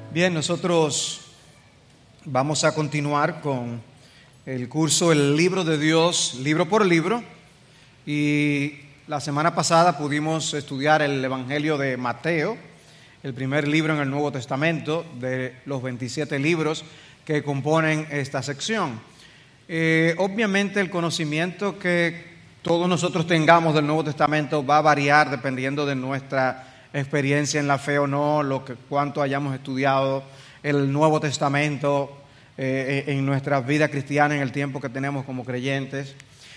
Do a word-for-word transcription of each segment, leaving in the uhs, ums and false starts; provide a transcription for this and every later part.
Bien, nosotros vamos a continuar con el curso El Libro de Dios, libro por libro, y la semana pasada pudimos estudiar el Evangelio de Mateo, el primer libro en el Nuevo Testamento de los veintisiete libros que componen esta sección. Eh, obviamente el conocimiento que todos nosotros tengamos del Nuevo Testamento va a variar dependiendo de nuestra experiencia en la fe o no, lo que cuánto hayamos estudiado el Nuevo Testamento eh, en nuestra vida cristiana en el tiempo que tenemos como creyentes.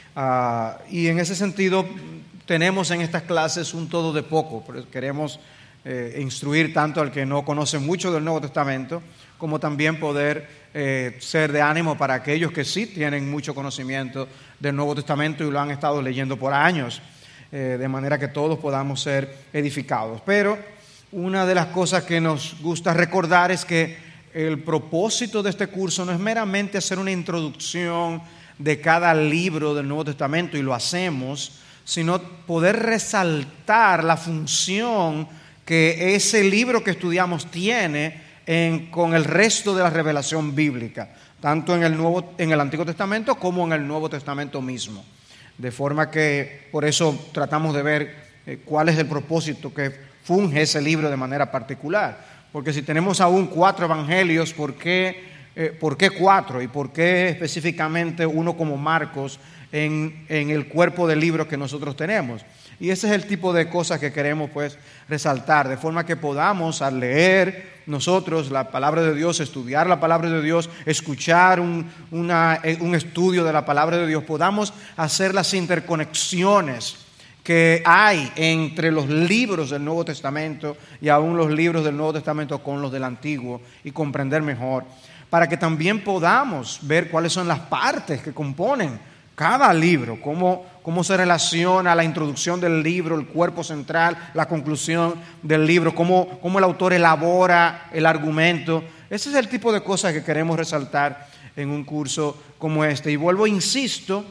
Uh, y en ese sentido tenemos en estas clases un todo de poco, pero queremos eh, instruir tanto al que no conoce mucho del Nuevo Testamento, como también poder eh, ser de ánimo para aquellos que sí tienen mucho conocimiento del Nuevo Testamento y lo han estado leyendo por años. Eh, de manera que todos podamos ser edificados. Pero una de las cosas que nos gusta recordar es que el propósito de este curso no es meramente hacer una introducción de cada libro del Nuevo Testamento, y lo hacemos, sino poder resaltar la función que ese libro que estudiamos tiene en, con el resto de la revelación bíblica, tanto en el, Nuevo, en el Antiguo Testamento como en el Nuevo Testamento mismo. De forma que por eso tratamos de ver eh, cuál es el propósito que funge ese libro de manera particular. Porque si tenemos aún cuatro evangelios, ¿por qué, eh, ¿por qué cuatro? ¿Y por qué específicamente uno como Marcos en, en el cuerpo del libro que nosotros tenemos? Y ese es el tipo de cosas que queremos pues resaltar, de forma que podamos al leer nosotros la palabra de Dios, estudiar la palabra de Dios, escuchar un, una, un estudio de la palabra de Dios, podamos hacer las interconexiones que hay entre los libros del Nuevo Testamento y aún los libros del Nuevo Testamento con los del Antiguo y comprender mejor, para que también podamos ver cuáles son las partes que componen cada libro, cómo, cómo se relaciona la introducción del libro, el cuerpo central, la conclusión del libro, cómo, cómo el autor elabora el argumento. Ese es el tipo de cosas que queremos resaltar en un curso como este. Y vuelvo, insisto,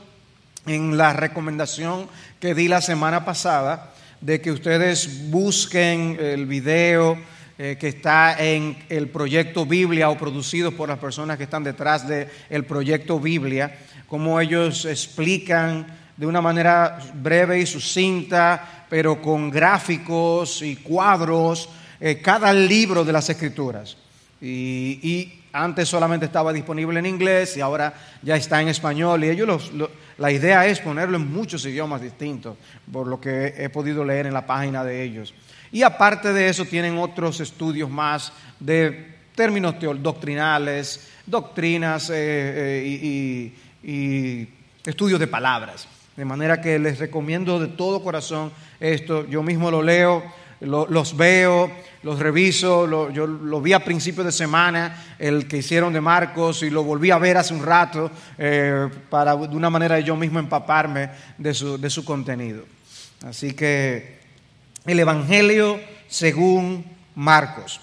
en la recomendación que di la semana pasada de que ustedes busquen el video eh, que está en el proyecto Biblia o producido por las personas que están detrás del proyecto Biblia, cómo ellos explican de una manera breve y sucinta, pero con gráficos y cuadros, eh, cada libro de las Escrituras. Y, y antes solamente estaba disponible en inglés y ahora ya está en español. Y ellos los, lo, la idea es ponerlo en muchos idiomas distintos, por lo que he podido leer en la página de ellos. Y aparte de eso tienen otros estudios más de términos doctrinales, doctrinas eh, eh, y, y y estudios de palabras, de manera que les recomiendo de todo corazón esto. Yo mismo lo leo, lo, los veo, los reviso, lo, yo lo vi a principios de semana, el que hicieron de Marcos, y lo volví a ver hace un rato eh, para de una manera yo mismo empaparme de su, de su contenido. Así que el Evangelio según Marcos.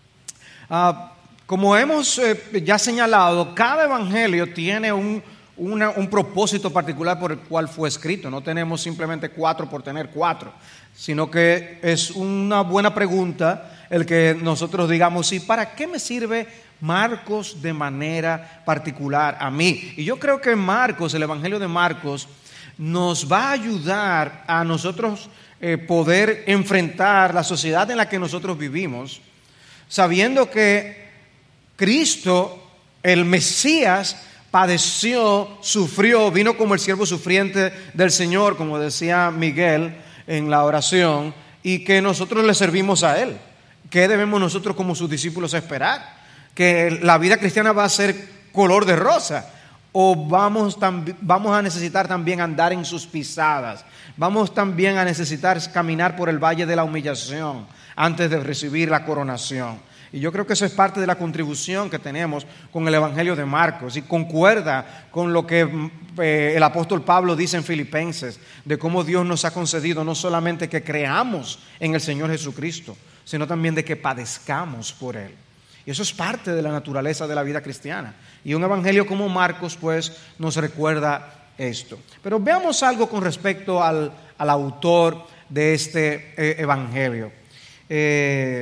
Ah, como hemos eh, ya señalado, cada evangelio tiene un Una, un propósito particular por el cual fue escrito. No tenemos simplemente cuatro por tener cuatro, sino que es una buena pregunta el que nosotros digamos, ¿y para qué me sirve Marcos de manera particular a mí? Y yo creo que Marcos, el Evangelio de Marcos, nos va a ayudar a nosotros eh, poder enfrentar la sociedad en la que nosotros vivimos, sabiendo que Cristo, el Mesías, padeció, sufrió, vino como el siervo sufriente del Señor, como decía Miguel en la oración, y que nosotros le servimos a Él. ¿Qué debemos nosotros como sus discípulos esperar? ¿Que la vida cristiana va a ser color de rosa? ¿O vamos, tam- vamos a necesitar también andar en sus pisadas? ¿Vamos también a necesitar caminar por el valle de la humillación antes de recibir la coronación? Y yo creo que eso es parte de la contribución que tenemos con el Evangelio de Marcos, y concuerda con lo que eh, el apóstol Pablo dice en Filipenses, de cómo Dios nos ha concedido no solamente que creamos en el Señor Jesucristo, sino también de que padezcamos por Él. Y eso es parte de la naturaleza de la vida cristiana. Y un evangelio como Marcos pues nos recuerda esto. Pero veamos algo con respecto al, al autor de este eh, evangelio. Eh,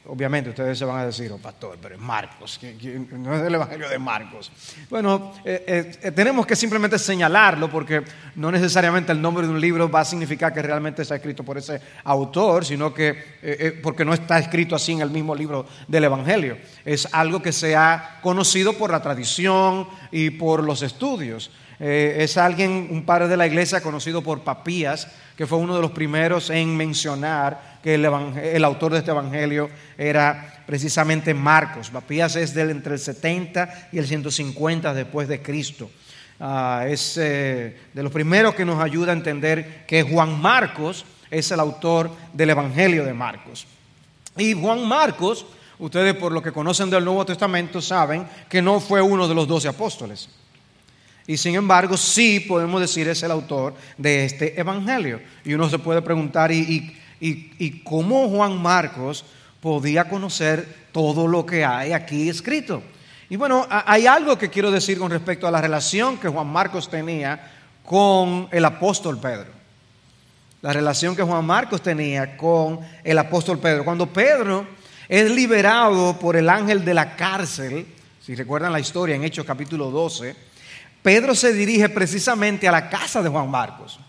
obviamente ustedes se van a decir, oh pastor, pero es Marcos, no es del Evangelio de Marcos. Bueno, eh, eh, tenemos que simplemente señalarlo porque no necesariamente el nombre de un libro va a significar que realmente está escrito por ese autor, sino que eh, eh, porque no está escrito así en el mismo libro del Evangelio. Es algo que se ha conocido por la tradición y por los estudios. Eh, es alguien, un padre de la iglesia conocido por Papías, que fue uno de los primeros en mencionar que el, el autor de este evangelio era precisamente Marcos. Papías es del entre el setenta y el ciento cincuenta después de Cristo. Uh, es eh, de los primeros que nos ayuda a entender que Juan Marcos es el autor del evangelio de Marcos. Y Juan Marcos, ustedes por lo que conocen del Nuevo Testamento saben que no fue uno de los doce apóstoles. Y sin embargo, sí podemos decir es el autor de este evangelio. Y uno se puede preguntar, ¿y, y, y, y cómo Juan Marcos podía conocer todo lo que hay aquí escrito? Y bueno, hay algo que quiero decir con respecto a la relación que Juan Marcos tenía con el apóstol Pedro. La relación que Juan Marcos tenía con el apóstol Pedro. Cuando Pedro es liberado por el ángel de la cárcel, si recuerdan la historia en Hechos capítulo doce, Pedro se dirige precisamente a la casa de Juan Marcos.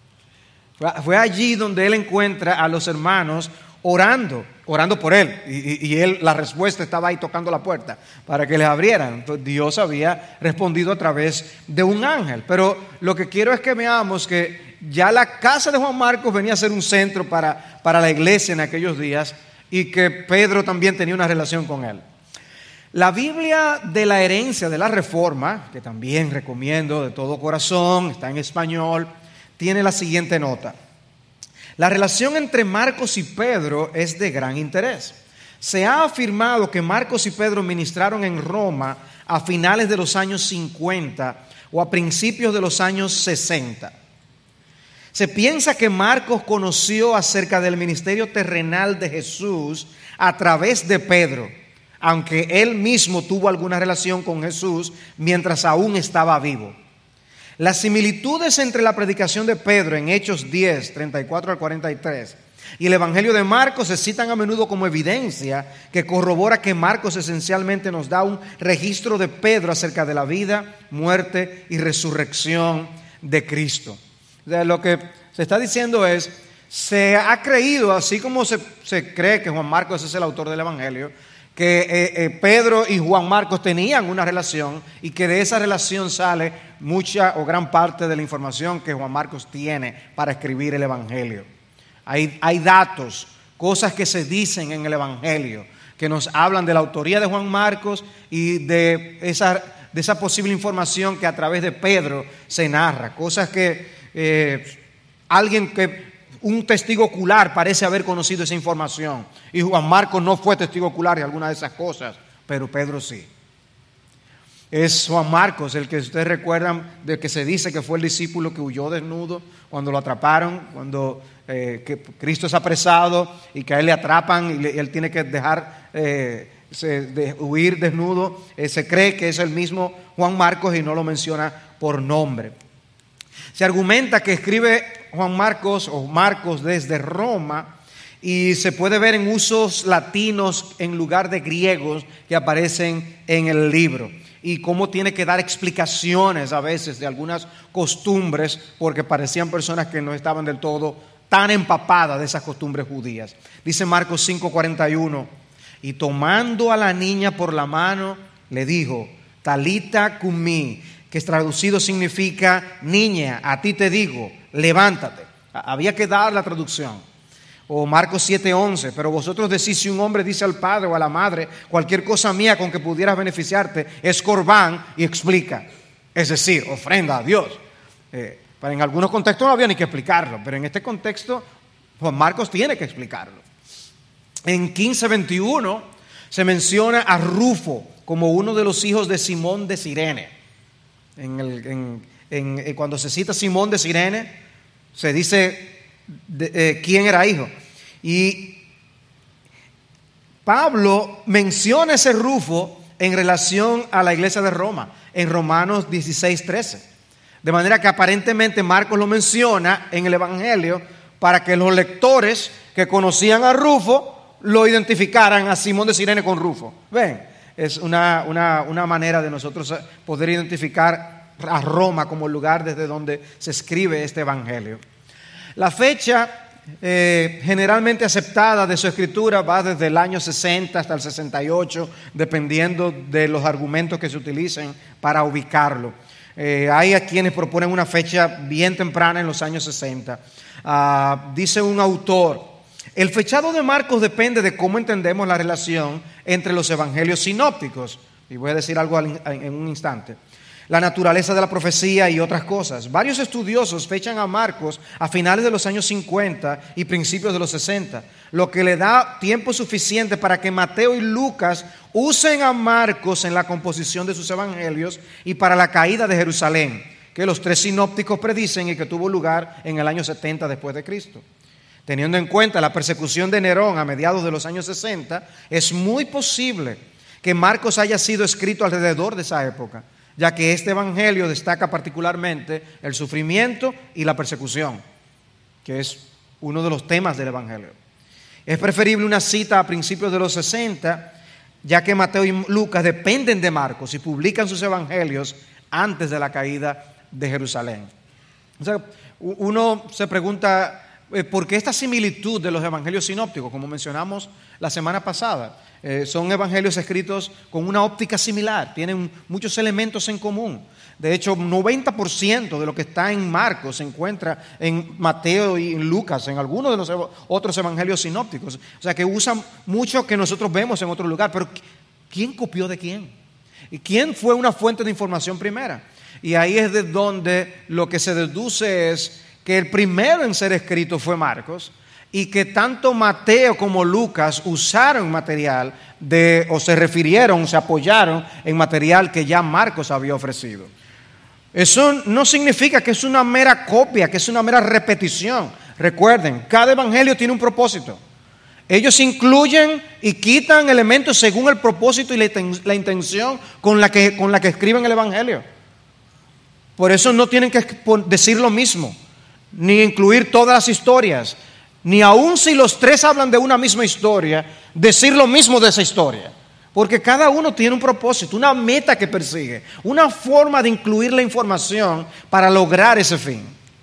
Fue allí donde él encuentra a los hermanos orando, orando por él. Y, y él, la respuesta estaba ahí tocando la puerta para que les abrieran. Entonces, Dios había respondido a través de un ángel. Pero lo que quiero es que veamos que ya la casa de Juan Marcos venía a ser un centro para, para la iglesia en aquellos días y que Pedro también tenía una relación con él. La Biblia de la herencia de la Reforma, que también recomiendo de todo corazón, está en español, tiene la siguiente nota. La relación entre Marcos y Pedro es de gran interés. Se ha afirmado que Marcos y Pedro ministraron en Roma a finales de los años cincuenta o a principios de los años sesenta. Se piensa que Marcos conoció acerca del ministerio terrenal de Jesús a través de Pedro, aunque él mismo tuvo alguna relación con Jesús mientras aún estaba vivo. Las similitudes entre la predicación de Pedro en Hechos diez, treinta y cuatro al cuarenta y tres y el Evangelio de Marcos se citan a menudo como evidencia que corrobora que Marcos esencialmente nos da un registro de Pedro acerca de la vida, muerte y resurrección de Cristo. O sea, lo que se está diciendo es, se ha creído, así como se, se cree que Juan Marcos es el autor del Evangelio, que eh, eh, Pedro y Juan Marcos tenían una relación y que de esa relación sale mucha o gran parte de la información que Juan Marcos tiene para escribir el Evangelio. Hay, hay datos, cosas que se dicen en el Evangelio que nos hablan de la autoría de Juan Marcos y de esa, de esa posible información que a través de Pedro se narra, cosas que eh, alguien que... un testigo ocular parece haber conocido esa información. Y Juan Marcos no fue testigo ocular de alguna de esas cosas, pero Pedro sí. Es Juan Marcos el que ustedes recuerdan, de que se dice que fue el discípulo que huyó desnudo cuando lo atraparon, cuando eh, que Cristo es apresado y que a él le atrapan y, le, y él tiene que dejar eh, se, de, huir desnudo. Eh, se cree que es el mismo Juan Marcos y no lo menciona por nombre. Se argumenta que escribe Juan Marcos o Marcos desde Roma y se puede ver en usos latinos en lugar de griegos que aparecen en el libro y cómo tiene que dar explicaciones a veces de algunas costumbres porque parecían personas que no estaban del todo tan empapadas de esas costumbres judías. Dice Marcos cinco cuarenta y uno, y tomando a la niña por la mano le dijo, Talita cumi, que traducido significa niña, a ti te digo, levántate. Había que dar la traducción. O Marcos siete once, pero vosotros decís, si un hombre dice al padre o a la madre, cualquier cosa mía con que pudieras beneficiarte es corbán, y explica, es decir, ofrenda a Dios. Eh, pero en algunos contextos no había ni que explicarlo, pero en este contexto Juan Marcos tiene que explicarlo. En quince veintiuno se menciona a Rufo como uno de los hijos de Simón de Cirene. En el, en, en, en, cuando se cita Simón de Cirene, se dice de, eh, quién era hijo. Y Pablo menciona ese Rufo en relación a la iglesia de Roma, en Romanos dieciséis trece. De manera que aparentemente Marcos lo menciona en el Evangelio para que los lectores que conocían a Rufo lo identificaran a Simón de Cirene con Rufo. Ven, es una, una, una manera de nosotros poder identificar a Roma como el lugar desde donde se escribe este evangelio. La fecha Eh, generalmente aceptada de su escritura va desde el año sesenta hasta el sesenta y ocho, dependiendo de los argumentos que se utilicen para ubicarlo. Eh, hay a quienes proponen una fecha bien temprana en los años sesenta. Uh, dice un autor: el fechado de Marcos depende de cómo entendemos la relación entre los evangelios sinópticos. Y voy a decir algo en un instante. La naturaleza de la profecía y otras cosas. Varios estudiosos fechan a Marcos a finales de los años cincuenta y principios de los sesenta, lo que le da tiempo suficiente para que Mateo y Lucas usen a Marcos en la composición de sus evangelios y para la caída de Jerusalén, que los tres sinópticos predicen y que tuvo lugar en el año setenta después de Cristo. Teniendo en cuenta la persecución de Nerón a mediados de los años sesenta, es muy posible que Marcos haya sido escrito alrededor de esa época, ya que este evangelio destaca particularmente el sufrimiento y la persecución, que es uno de los temas del evangelio. Es preferible una cita a principios de los sesenta, ya que Mateo y Lucas dependen de Marcos y publican sus evangelios antes de la caída de Jerusalén. O sea, uno se pregunta, ¿por qué esta similitud de los evangelios sinópticos? Como mencionamos la semana pasada, eh, son evangelios escritos con una óptica similar, tienen muchos elementos en común. De hecho, noventa por ciento de lo que está en Marcos se encuentra en Mateo y en Lucas, en algunos de los otros evangelios sinópticos. O sea, que usan mucho que nosotros vemos en otro lugar. Pero ¿quién copió de quién? ¿Y quién fue una fuente de información primera? Y ahí es de donde lo que se deduce es que el primero en ser escrito fue Marcos, y que tanto Mateo como Lucas usaron material de, o se refirieron, se apoyaron en material que ya Marcos había ofrecido. Eso no significa que es una mera copia, que es una mera repetición. Recuerden, cada evangelio tiene un propósito. Ellos incluyen y quitan elementos según el propósito y la intención con la que, con la que escriben el evangelio. Por eso no tienen que decir lo mismo, ni incluir todas las historias, ni aun si los tres hablan de una misma historia, decir lo mismo de esa historia. Porque cada uno tiene un propósito, una meta que persigue, una forma de incluir la información para lograr ese fin.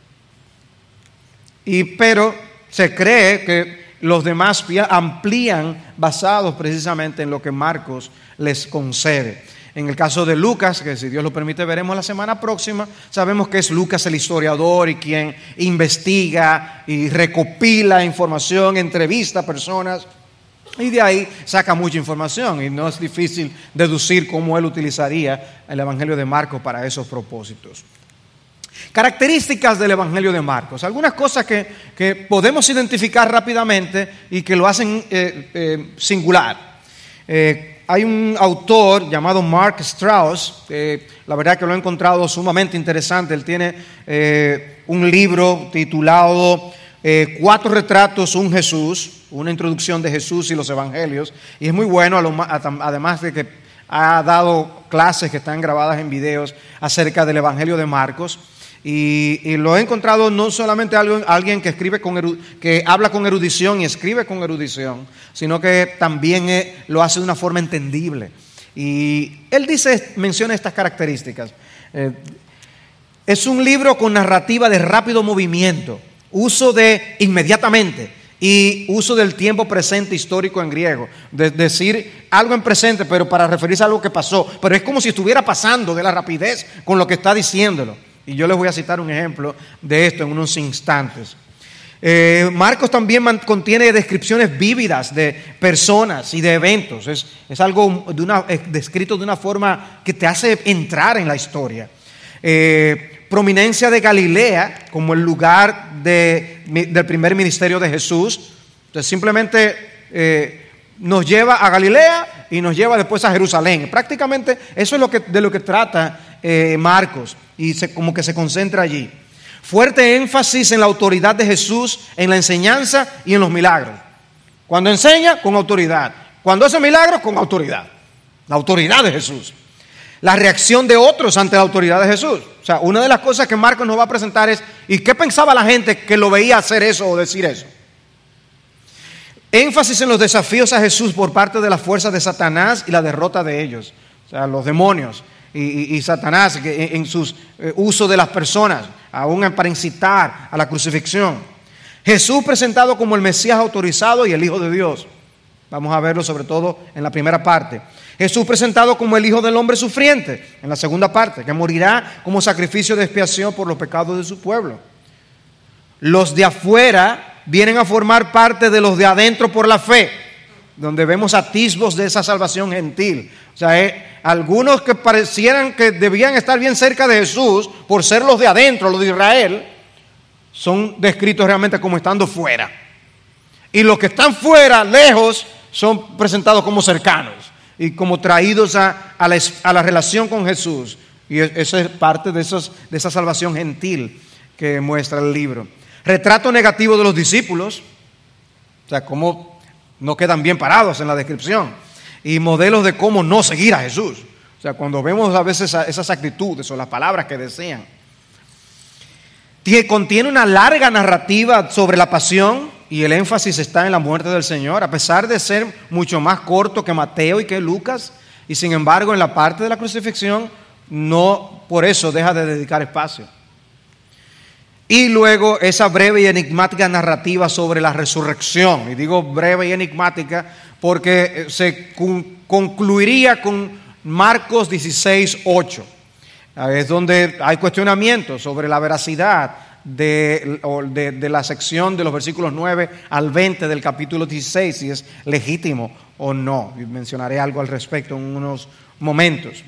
Y, pero se cree que los demás amplían basados precisamente en lo que Marcos les concede. En el caso de Lucas, que si Dios lo permite veremos la semana próxima, sabemos que es Lucas el historiador y quien investiga y recopila información, entrevista a personas y de ahí saca mucha información y no es difícil deducir cómo él utilizaría el evangelio de Marcos para esos propósitos. Características del evangelio de Marcos, algunas cosas que, que podemos identificar rápidamente y que lo hacen eh, eh, singular. Eh, Hay un autor llamado Mark Strauss, eh, la verdad que lo he encontrado sumamente interesante. Él tiene eh, un libro titulado eh, Cuatro retratos, un Jesús, una introducción de Jesús y los evangelios. Y es muy bueno, además de que ha dado clases que están grabadas en videos acerca del evangelio de Marcos. Y, y lo he encontrado no solamente alguien, alguien que escribe con eru, que habla con erudición y escribe con erudición, sino que también eh, lo hace de una forma entendible. Y él dice, menciona estas características. Eh, es un libro con narrativa de rápido movimiento, uso de inmediatamente y uso del tiempo presente histórico en griego. De decir algo en presente, pero para referirse a algo que pasó. Pero es como si estuviera pasando de la rapidez con lo que está diciéndolo. Y yo les voy a citar un ejemplo de esto en unos instantes. Eh, Marcos también man, contiene descripciones vívidas de personas y de eventos. Es, es algo de una, es descrito de una forma que te hace entrar en la historia. Eh, prominencia de Galilea como el lugar de, del primer ministerio de Jesús. Entonces simplemente eh, nos lleva a Galilea y nos lleva después a Jerusalén. Prácticamente eso es lo que, de lo que trata eh, Marcos. Y se, como que se concentra allí. Fuerte énfasis en la autoridad de Jesús, en la enseñanza y en los milagros. Cuando enseña, con autoridad. Cuando hace milagros, con autoridad. La autoridad de Jesús. La reacción de otros ante la autoridad de Jesús. O sea, una de las cosas que Marcos nos va a presentar es, ¿y qué pensaba la gente que lo veía hacer eso o decir eso? Énfasis en los desafíos a Jesús por parte de las fuerzas de Satanás y la derrota de ellos. O sea, los demonios y, y, y Satanás que en, en sus eh, uso de las personas, aún para incitar a la crucifixión. Jesús presentado como el Mesías autorizado y el Hijo de Dios. Vamos a verlo sobre todo en la primera parte. Jesús presentado como el Hijo del Hombre sufriente, en la segunda parte, que morirá como sacrificio de expiación por los pecados de su pueblo. Los de afuera vienen a formar parte de los de adentro por la fe, donde vemos atisbos de esa salvación gentil. O sea, eh, algunos que parecieran que debían estar bien cerca de Jesús por ser los de adentro, los de Israel, son descritos realmente como estando fuera. Y los que están fuera, lejos, son presentados como cercanos y como traídos a, a, la, a la relación con Jesús. Y eso es parte de, esos, de esa salvación gentil que muestra el libro. Retrato negativo de los discípulos, o sea, cómo no quedan bien parados en la descripción, y modelos de cómo no seguir a Jesús. O sea, cuando vemos a veces esas actitudes o las palabras que desean. Contiene una larga narrativa sobre la pasión y el énfasis está en la muerte del Señor, a pesar de ser mucho más corto que Mateo y que Lucas, y sin embargo en la parte de la crucifixión no por eso deja de dedicar espacio. Y luego esa breve y enigmática narrativa sobre la resurrección. Y digo breve y enigmática porque se concluiría con Marcos dieciséis, ocho. Es donde hay cuestionamientos sobre la veracidad de, de, de la sección de los versículos nueve al veinte del capítulo dieciséis, si es legítimo o no. Y mencionaré algo al respecto en unos momentos.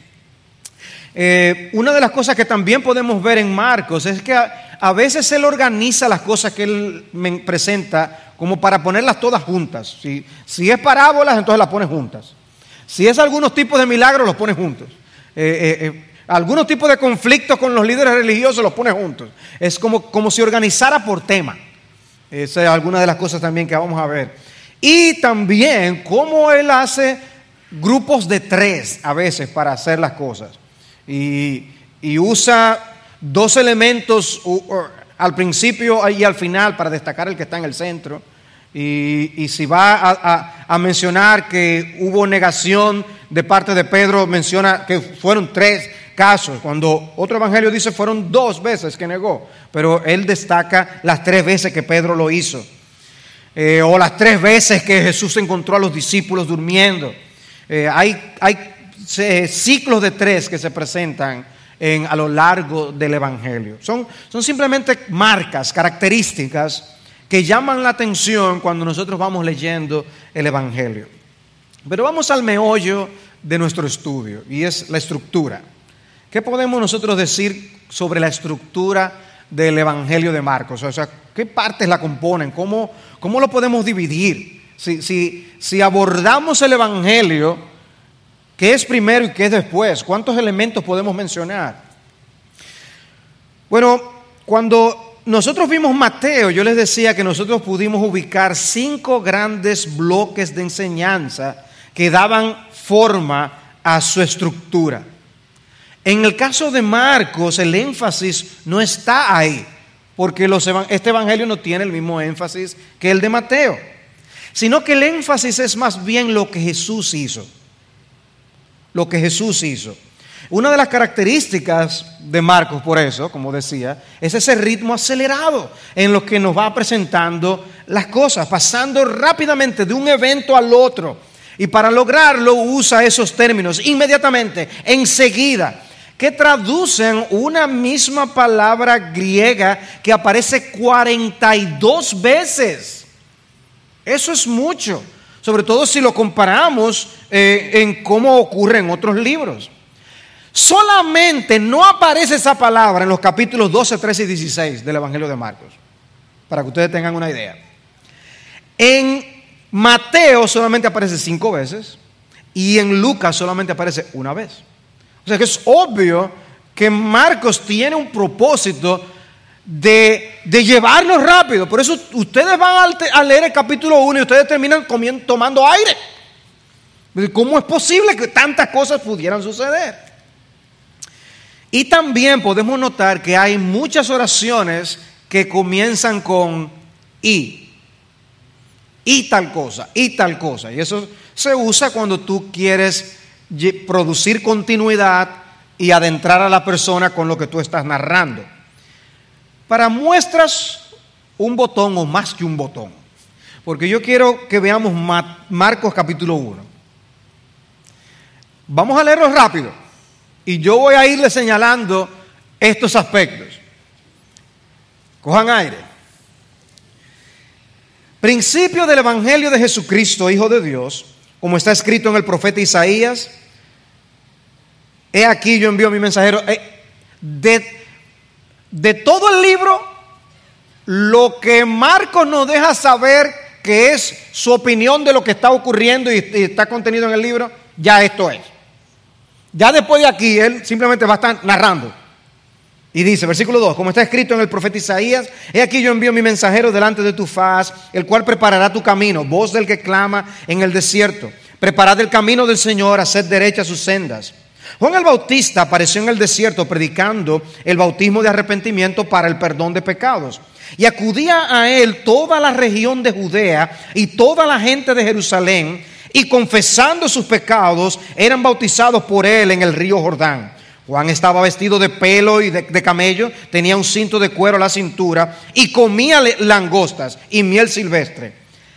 Eh, una de las cosas que también podemos ver en Marcos es que a, a veces él organiza las cosas que él me presenta como para ponerlas todas juntas. Si, si es parábolas, entonces las pone juntas. Si es algunos tipos de milagros, los pone juntos. Eh, eh, eh, algunos tipos de conflictos con los líderes religiosos, los pone juntos. Es como, como si organizara por tema. Esa es alguna de las cosas también que vamos a ver. Y también cómo él hace grupos de tres a veces para hacer las cosas. Y, y usa dos elementos uh, uh, al principio y al final para destacar el que está en el centro. Y, y si va a, a, a mencionar que hubo negación de parte de Pedro, menciona que fueron tres casos. Cuando otro evangelio dice fueron dos veces que negó, pero él destaca las tres veces que Pedro lo hizo. Eh, o las tres veces que Jesús encontró a los discípulos durmiendo. Eh, hay... hay ciclos de tres que se presentan en, a lo largo del Evangelio. Son, son simplemente marcas, características que llaman la atención cuando nosotros vamos leyendo el Evangelio. Pero vamos al meollo de nuestro estudio y es la estructura. ¿Qué podemos nosotros decir sobre la estructura del Evangelio de Marcos? O sea, ¿qué partes la componen? ¿Cómo, cómo lo podemos dividir? Si, si, si abordamos el Evangelio, ¿qué es primero y qué es después? ¿Cuántos elementos podemos mencionar? Bueno, cuando nosotros vimos Mateo, yo les decía que nosotros pudimos ubicar cinco grandes bloques de enseñanza que daban forma a su estructura. En el caso de Marcos, el énfasis no está ahí, porque los, este evangelio no tiene el mismo énfasis que el de Mateo, sino que el énfasis es más bien lo que Jesús hizo. Lo que Jesús hizo. Una de las características de Marcos, por eso, como decía, es ese ritmo acelerado en lo que nos va presentando las cosas, pasando rápidamente de un evento al otro. Y para lograrlo usa esos términos inmediatamente, enseguida, que traducen una misma palabra griega que aparece cuarenta y dos veces. Eso es mucho. Sobre todo si lo comparamos eh, en cómo ocurre en otros libros. Solamente no aparece esa palabra en los capítulos doce, trece y dieciséis del Evangelio de Marcos, para que ustedes tengan una idea. En Mateo solamente aparece cinco veces y en Lucas solamente aparece una vez. O sea que es obvio que Marcos tiene un propósito De, de llevarnos rápido. Por eso ustedes van a, a leer el capítulo uno y ustedes terminan comiendo, tomando aire. ¿Cómo es posible que tantas cosas pudieran suceder? Y también podemos notar que hay muchas oraciones que comienzan con y. y tal cosa, y tal cosa. Y eso se usa cuando tú quieres producir continuidad y adentrar a la persona con lo que tú estás narrando. Para muestras, un botón o más que un botón, porque yo quiero que veamos Marcos capítulo uno. Vamos a leerlo rápido y yo voy a irle señalando estos aspectos. Cojan aire. Principio del Evangelio de Jesucristo, Hijo de Dios, como está escrito en el profeta Isaías: he aquí yo envío a mi mensajero. De, de todo el libro, lo que Marcos nos deja saber que es su opinión de lo que está ocurriendo y, y está contenido en el libro, ya esto es. Ya después de aquí, él simplemente va a estar narrando. Y dice, versículo dos, como está escrito en el profeta Isaías: he aquí yo envío mi mensajero delante de tu faz, el cual preparará tu camino, voz del que clama en el desierto. Preparad el camino del Señor, haced derechas sus sendas. Juan el Bautista apareció en el desierto predicando el bautismo de arrepentimiento para el perdón de pecados. Y acudía a él toda la región de Judea y toda la gente de Jerusalén, y confesando sus pecados eran bautizados por él en el río Jordán. Juan estaba vestido de pelo y de, de camello, tenía un cinto de cuero a la cintura y comía langostas y miel silvestre.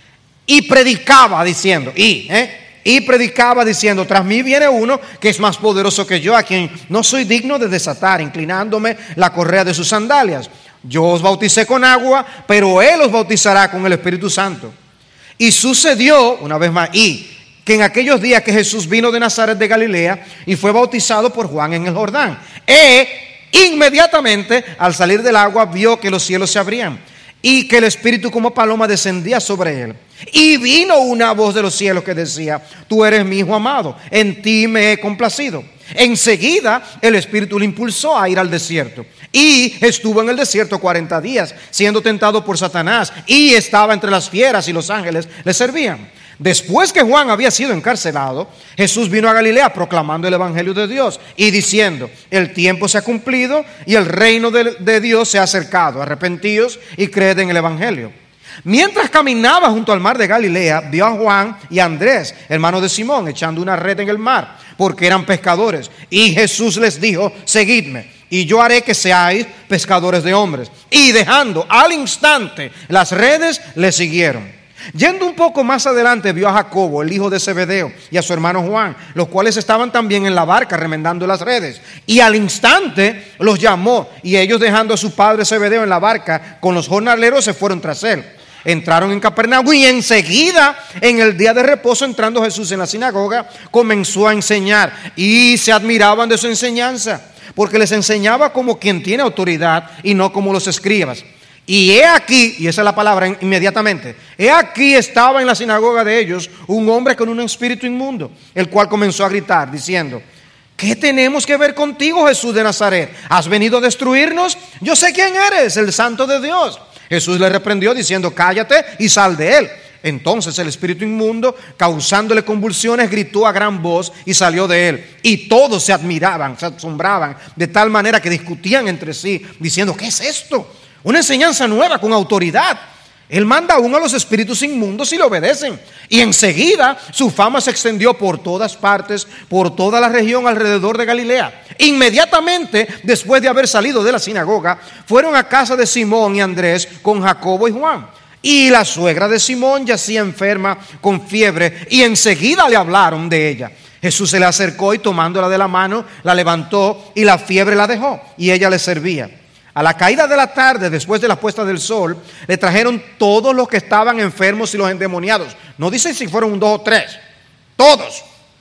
Y predicaba diciendo, y, ¿eh? y predicaba diciendo: tras mí viene uno que es más poderoso que yo, a quien no soy digno de desatar, inclinándome la correa de sus sandalias. Yo os bauticé con agua, pero él os bautizará con el Espíritu Santo. Y sucedió, una vez más, y que en aquellos días que Jesús vino de Nazaret de Galilea y fue bautizado por Juan en el Jordán, e inmediatamente al salir del agua vio que los cielos se abrían y que el Espíritu como paloma descendía sobre él. Y vino una voz de los cielos que decía: tú eres mi Hijo amado, en ti me he complacido. Enseguida el Espíritu le impulsó a ir al desierto, y estuvo en el desierto cuarenta días, siendo tentado por Satanás, y estaba entre las fieras, y los ángeles le servían. Después que Juan había sido encarcelado, Jesús vino a Galilea proclamando el Evangelio de Dios y diciendo: el tiempo se ha cumplido y el reino de, de Dios se ha acercado. Arrepentíos y creed en el Evangelio. Mientras caminaba junto al mar de Galilea, vio a Juan y a Andrés, hermano de Simón, echando una red en el mar, porque eran pescadores. Y Jesús les dijo: seguidme, y yo haré que seáis pescadores de hombres. Y dejando al instante las redes, le siguieron. Yendo un poco más adelante, vio a Jacobo, el hijo de Zebedeo, y a su hermano Juan, los cuales estaban también en la barca remendando las redes. Y al instante los llamó, y ellos, dejando a su padre Zebedeo en la barca con los jornaleros, se fueron tras él. Entraron en Capernaum, y enseguida, en el día de reposo, entrando Jesús en la sinagoga, comenzó a enseñar, y se admiraban de su enseñanza, porque les enseñaba como quien tiene autoridad y no como los escribas. Y he aquí, y esa es la palabra inmediatamente, he aquí estaba en la sinagoga de ellos un hombre con un espíritu inmundo, el cual comenzó a gritar diciendo: ¿qué tenemos que ver contigo, Jesús de Nazaret? ¿Has venido a destruirnos? Yo sé quién eres, el Santo de Dios. Jesús le reprendió diciendo: cállate y sal de él. Entonces el espíritu inmundo, causándole convulsiones, gritó a gran voz y salió de él. Y todos se admiraban, se asombraban, de tal manera que discutían entre sí, diciendo: ¿qué es esto? Una enseñanza nueva con autoridad. Él manda aún a los espíritus inmundos y le obedecen. Y enseguida su fama se extendió por todas partes, por toda la región alrededor de Galilea. Inmediatamente después de haber salido de la sinagoga, fueron a casa de Simón y Andrés con Jacobo y Juan. Y la suegra de Simón yacía enferma con fiebre, y enseguida le hablaron de ella. Jesús se le acercó y tomándola de la mano, la levantó, y la fiebre la dejó, y ella le servía. A la caída de la tarde, después de la puesta del sol, le trajeron todos los que estaban enfermos y los endemoniados. No dicen si fueron un dos o tres, todos.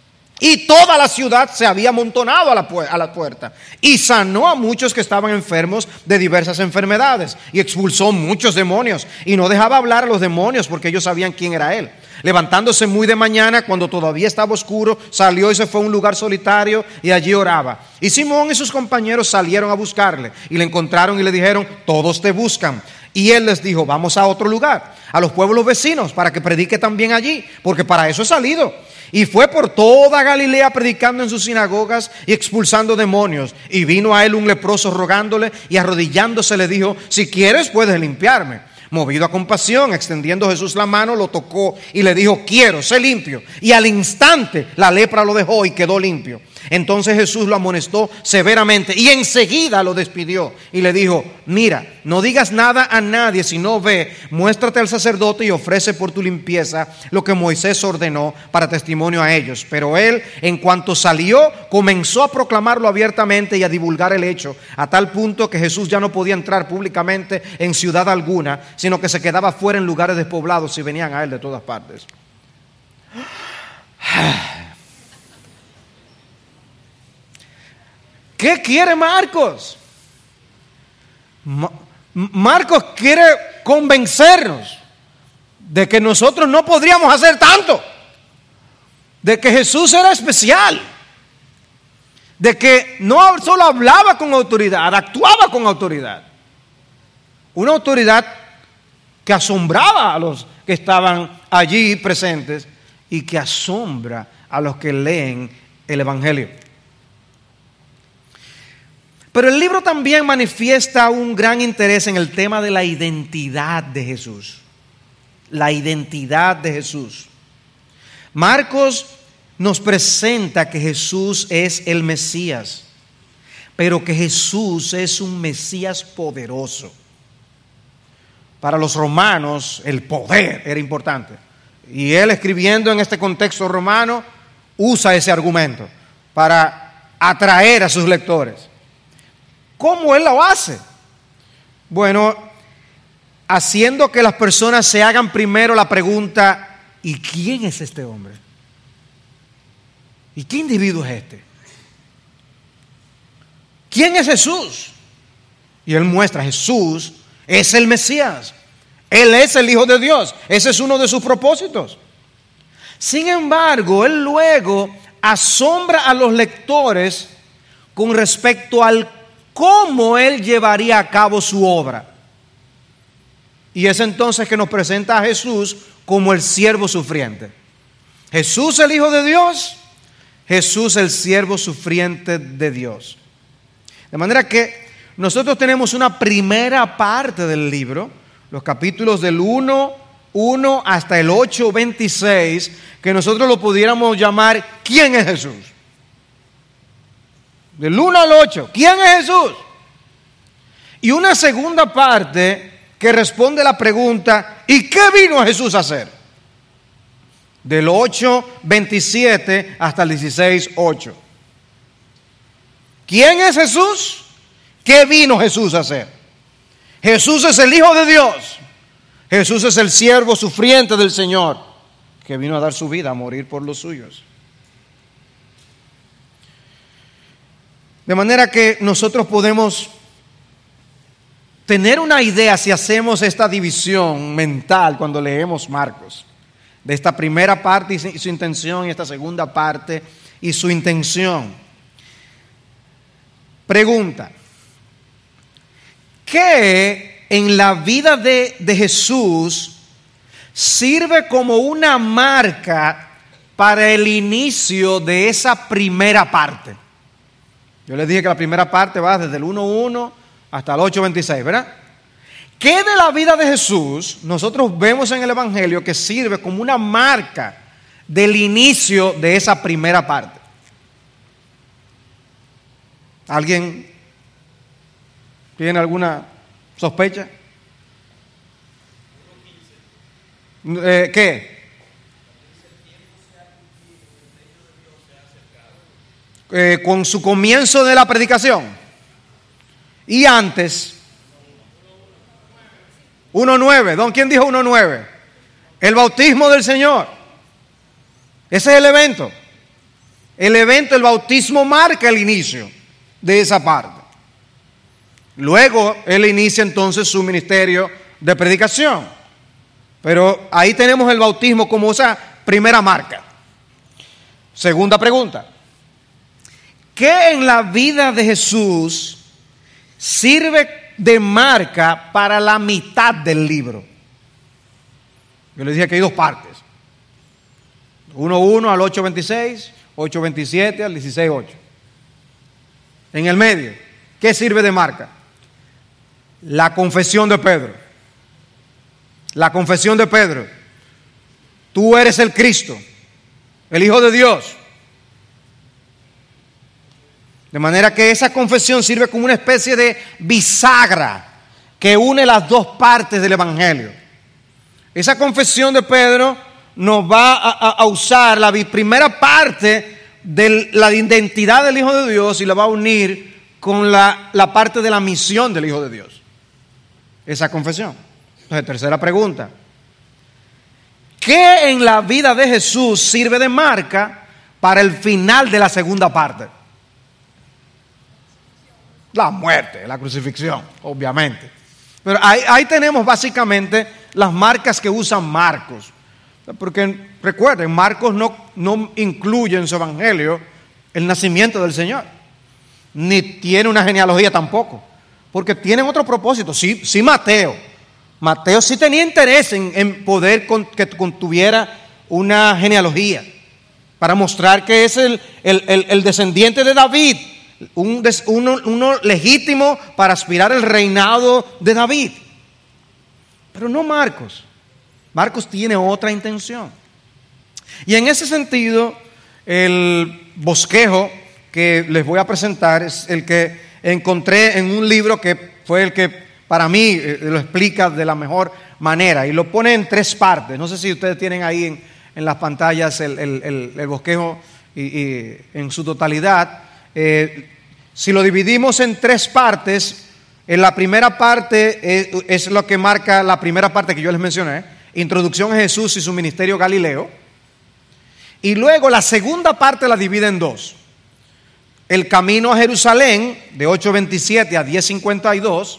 Y toda la ciudad se había amontonado a la, pu- a la puerta. Y sanó a muchos que estaban enfermos de diversas enfermedades. Y expulsó muchos demonios. Y no dejaba hablar a los demonios porque ellos sabían quién era él. Levantándose muy de mañana, cuando todavía estaba oscuro, salió y se fue a un lugar solitario y allí oraba. Y Simón y sus compañeros salieron a buscarle. Y le encontraron y le dijeron: todos te buscan. Y él les dijo: vamos a otro lugar, a los pueblos vecinos, para que predique también allí, porque para eso he salido. Y fue por toda Galilea predicando en sus sinagogas y expulsando demonios. Y vino a él un leproso rogándole, y arrodillándose le dijo: si quieres puedes limpiarme. Movido a compasión, extendiendo Jesús la mano, lo tocó y le dijo: quiero, sé limpio. Y al instante la lepra lo dejó y quedó limpio. Entonces Jesús lo amonestó severamente y enseguida lo despidió y le dijo: mira, no digas nada a nadie, sino ve, muéstrate al sacerdote y ofrece por tu limpieza lo que Moisés ordenó para testimonio a ellos. Pero él, en cuanto salió, comenzó a proclamarlo abiertamente y a divulgar el hecho, a tal punto que Jesús ya no podía entrar públicamente en ciudad alguna, sino que se quedaba fuera en lugares despoblados y venían a él de todas partes. ¿Qué quiere Marcos? Ma- Marcos quiere convencernos de que nosotros no podríamos hacer tanto, de que Jesús era especial, de que no solo hablaba con autoridad, actuaba con autoridad. Una autoridad que asombraba a los que estaban allí presentes y que asombra a los que leen el Evangelio. Pero el libro también manifiesta un gran interés en el tema de la identidad de Jesús. La identidad de Jesús. Marcos nos presenta que Jesús es el Mesías, pero que Jesús es un Mesías poderoso. Para los romanos el poder era importante. Y él, escribiendo en este contexto romano, usa ese argumento para atraer a sus lectores. ¿Cómo él lo hace? Bueno, haciendo que las personas se hagan primero la pregunta: ¿y quién es este hombre? ¿Y qué individuo es este? ¿Quién es Jesús? Y él muestra: Jesús es el Mesías. Él es el Hijo de Dios. Ese es uno de sus propósitos. Sin embargo, él luego asombra a los lectores con respecto al cómo él llevaría a cabo su obra. Y es entonces que nos presenta a Jesús como el siervo sufriente. Jesús el Hijo de Dios, Jesús el siervo sufriente de Dios. De manera que nosotros tenemos una primera parte del libro, los capítulos del uno, uno hasta el ocho, veintiséis, que nosotros lo pudiéramos llamar ¿quién es Jesús? Del uno al ocho, ¿quién es Jesús? Y una segunda parte que responde la pregunta: ¿y qué vino Jesús a hacer? Del ocho, veintisiete hasta el dieciséis, ocho. ¿Quién es Jesús? ¿Qué vino Jesús a hacer? Jesús es el Hijo de Dios. Jesús es el siervo sufriente del Señor, que vino a dar su vida, a morir por los suyos. De manera que nosotros podemos tener una idea, si hacemos esta división mental cuando leemos Marcos, de esta primera parte y su intención y esta segunda parte y su intención. Pregunta: ¿qué en la vida de, de Jesús sirve como una marca para el inicio de esa primera parte? Yo les dije que la primera parte va desde el uno uno hasta el ocho veintiséis, ¿verdad? ¿Qué de la vida de Jesús nosotros vemos en el Evangelio que sirve como una marca del inicio de esa primera parte? ¿Alguien tiene alguna sospecha? Eh, ¿Qué? Eh, con su comienzo de la predicación y antes. uno nueve, ¿don? ¿Quién dijo uno nueve? El bautismo del Señor. Ese es el evento. El evento, el bautismo marca el inicio de esa parte. Luego él inicia entonces su ministerio de predicación. Pero ahí tenemos el bautismo como esa primera marca. Segunda pregunta: ¿qué en la vida de Jesús sirve de marca para la mitad del libro? Yo les dije que hay dos partes: uno uno al ocho veintiséis, ocho veintisiete al dieciséis ocho. En el medio, ¿qué sirve de marca? La confesión de Pedro. La confesión de Pedro: tú eres el Cristo, el Hijo de Dios. De manera que esa confesión sirve como una especie de bisagra que une las dos partes del Evangelio. Esa confesión de Pedro nos va a, a, a usar la primera parte de la identidad del Hijo de Dios y la va a unir con la, la parte de la misión del Hijo de Dios. Esa confesión. Entonces, tercera pregunta: ¿qué en la vida de Jesús sirve de marca para el final de la segunda parte? La muerte, la crucifixión, obviamente. Pero ahí, ahí tenemos básicamente las marcas que usa Marcos. Porque recuerden, Marcos no, no incluye en su evangelio el nacimiento del Señor. Ni tiene una genealogía tampoco. Porque tienen otro propósito. Sí, sí Mateo. Mateo sí tenía interés en, en poder con, que contuviera una genealogía. Para mostrar que es el, el, el, el descendiente de David. Un des, uno, uno legítimo para aspirar al reinado de David. Pero no Marcos. Marcos tiene otra intención. Y en ese sentido, el bosquejo que les voy a presentar es el que encontré en un libro que fue el que para mí lo explica de la mejor manera. Y lo pone en tres partes. No sé si ustedes tienen ahí en, en las pantallas el, el, el, el bosquejo y, y en su totalidad. Eh, si lo dividimos en tres partes, en la primera parte es, es lo que marca la primera parte que yo les mencioné, introducción a Jesús y su ministerio galileo, y luego la segunda parte la divide en dos: el camino a Jerusalén de ocho veintisiete a diez cincuenta y dos,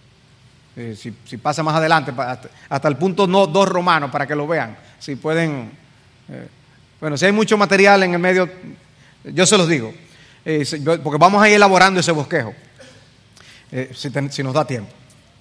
eh, si, si pasa más adelante hasta, hasta el punto no, dos romanos para que lo vean, si pueden, eh, bueno, si hay mucho material en el medio, yo se los digo. Eh, porque vamos a ir elaborando ese bosquejo, eh, si, ten, si nos da tiempo.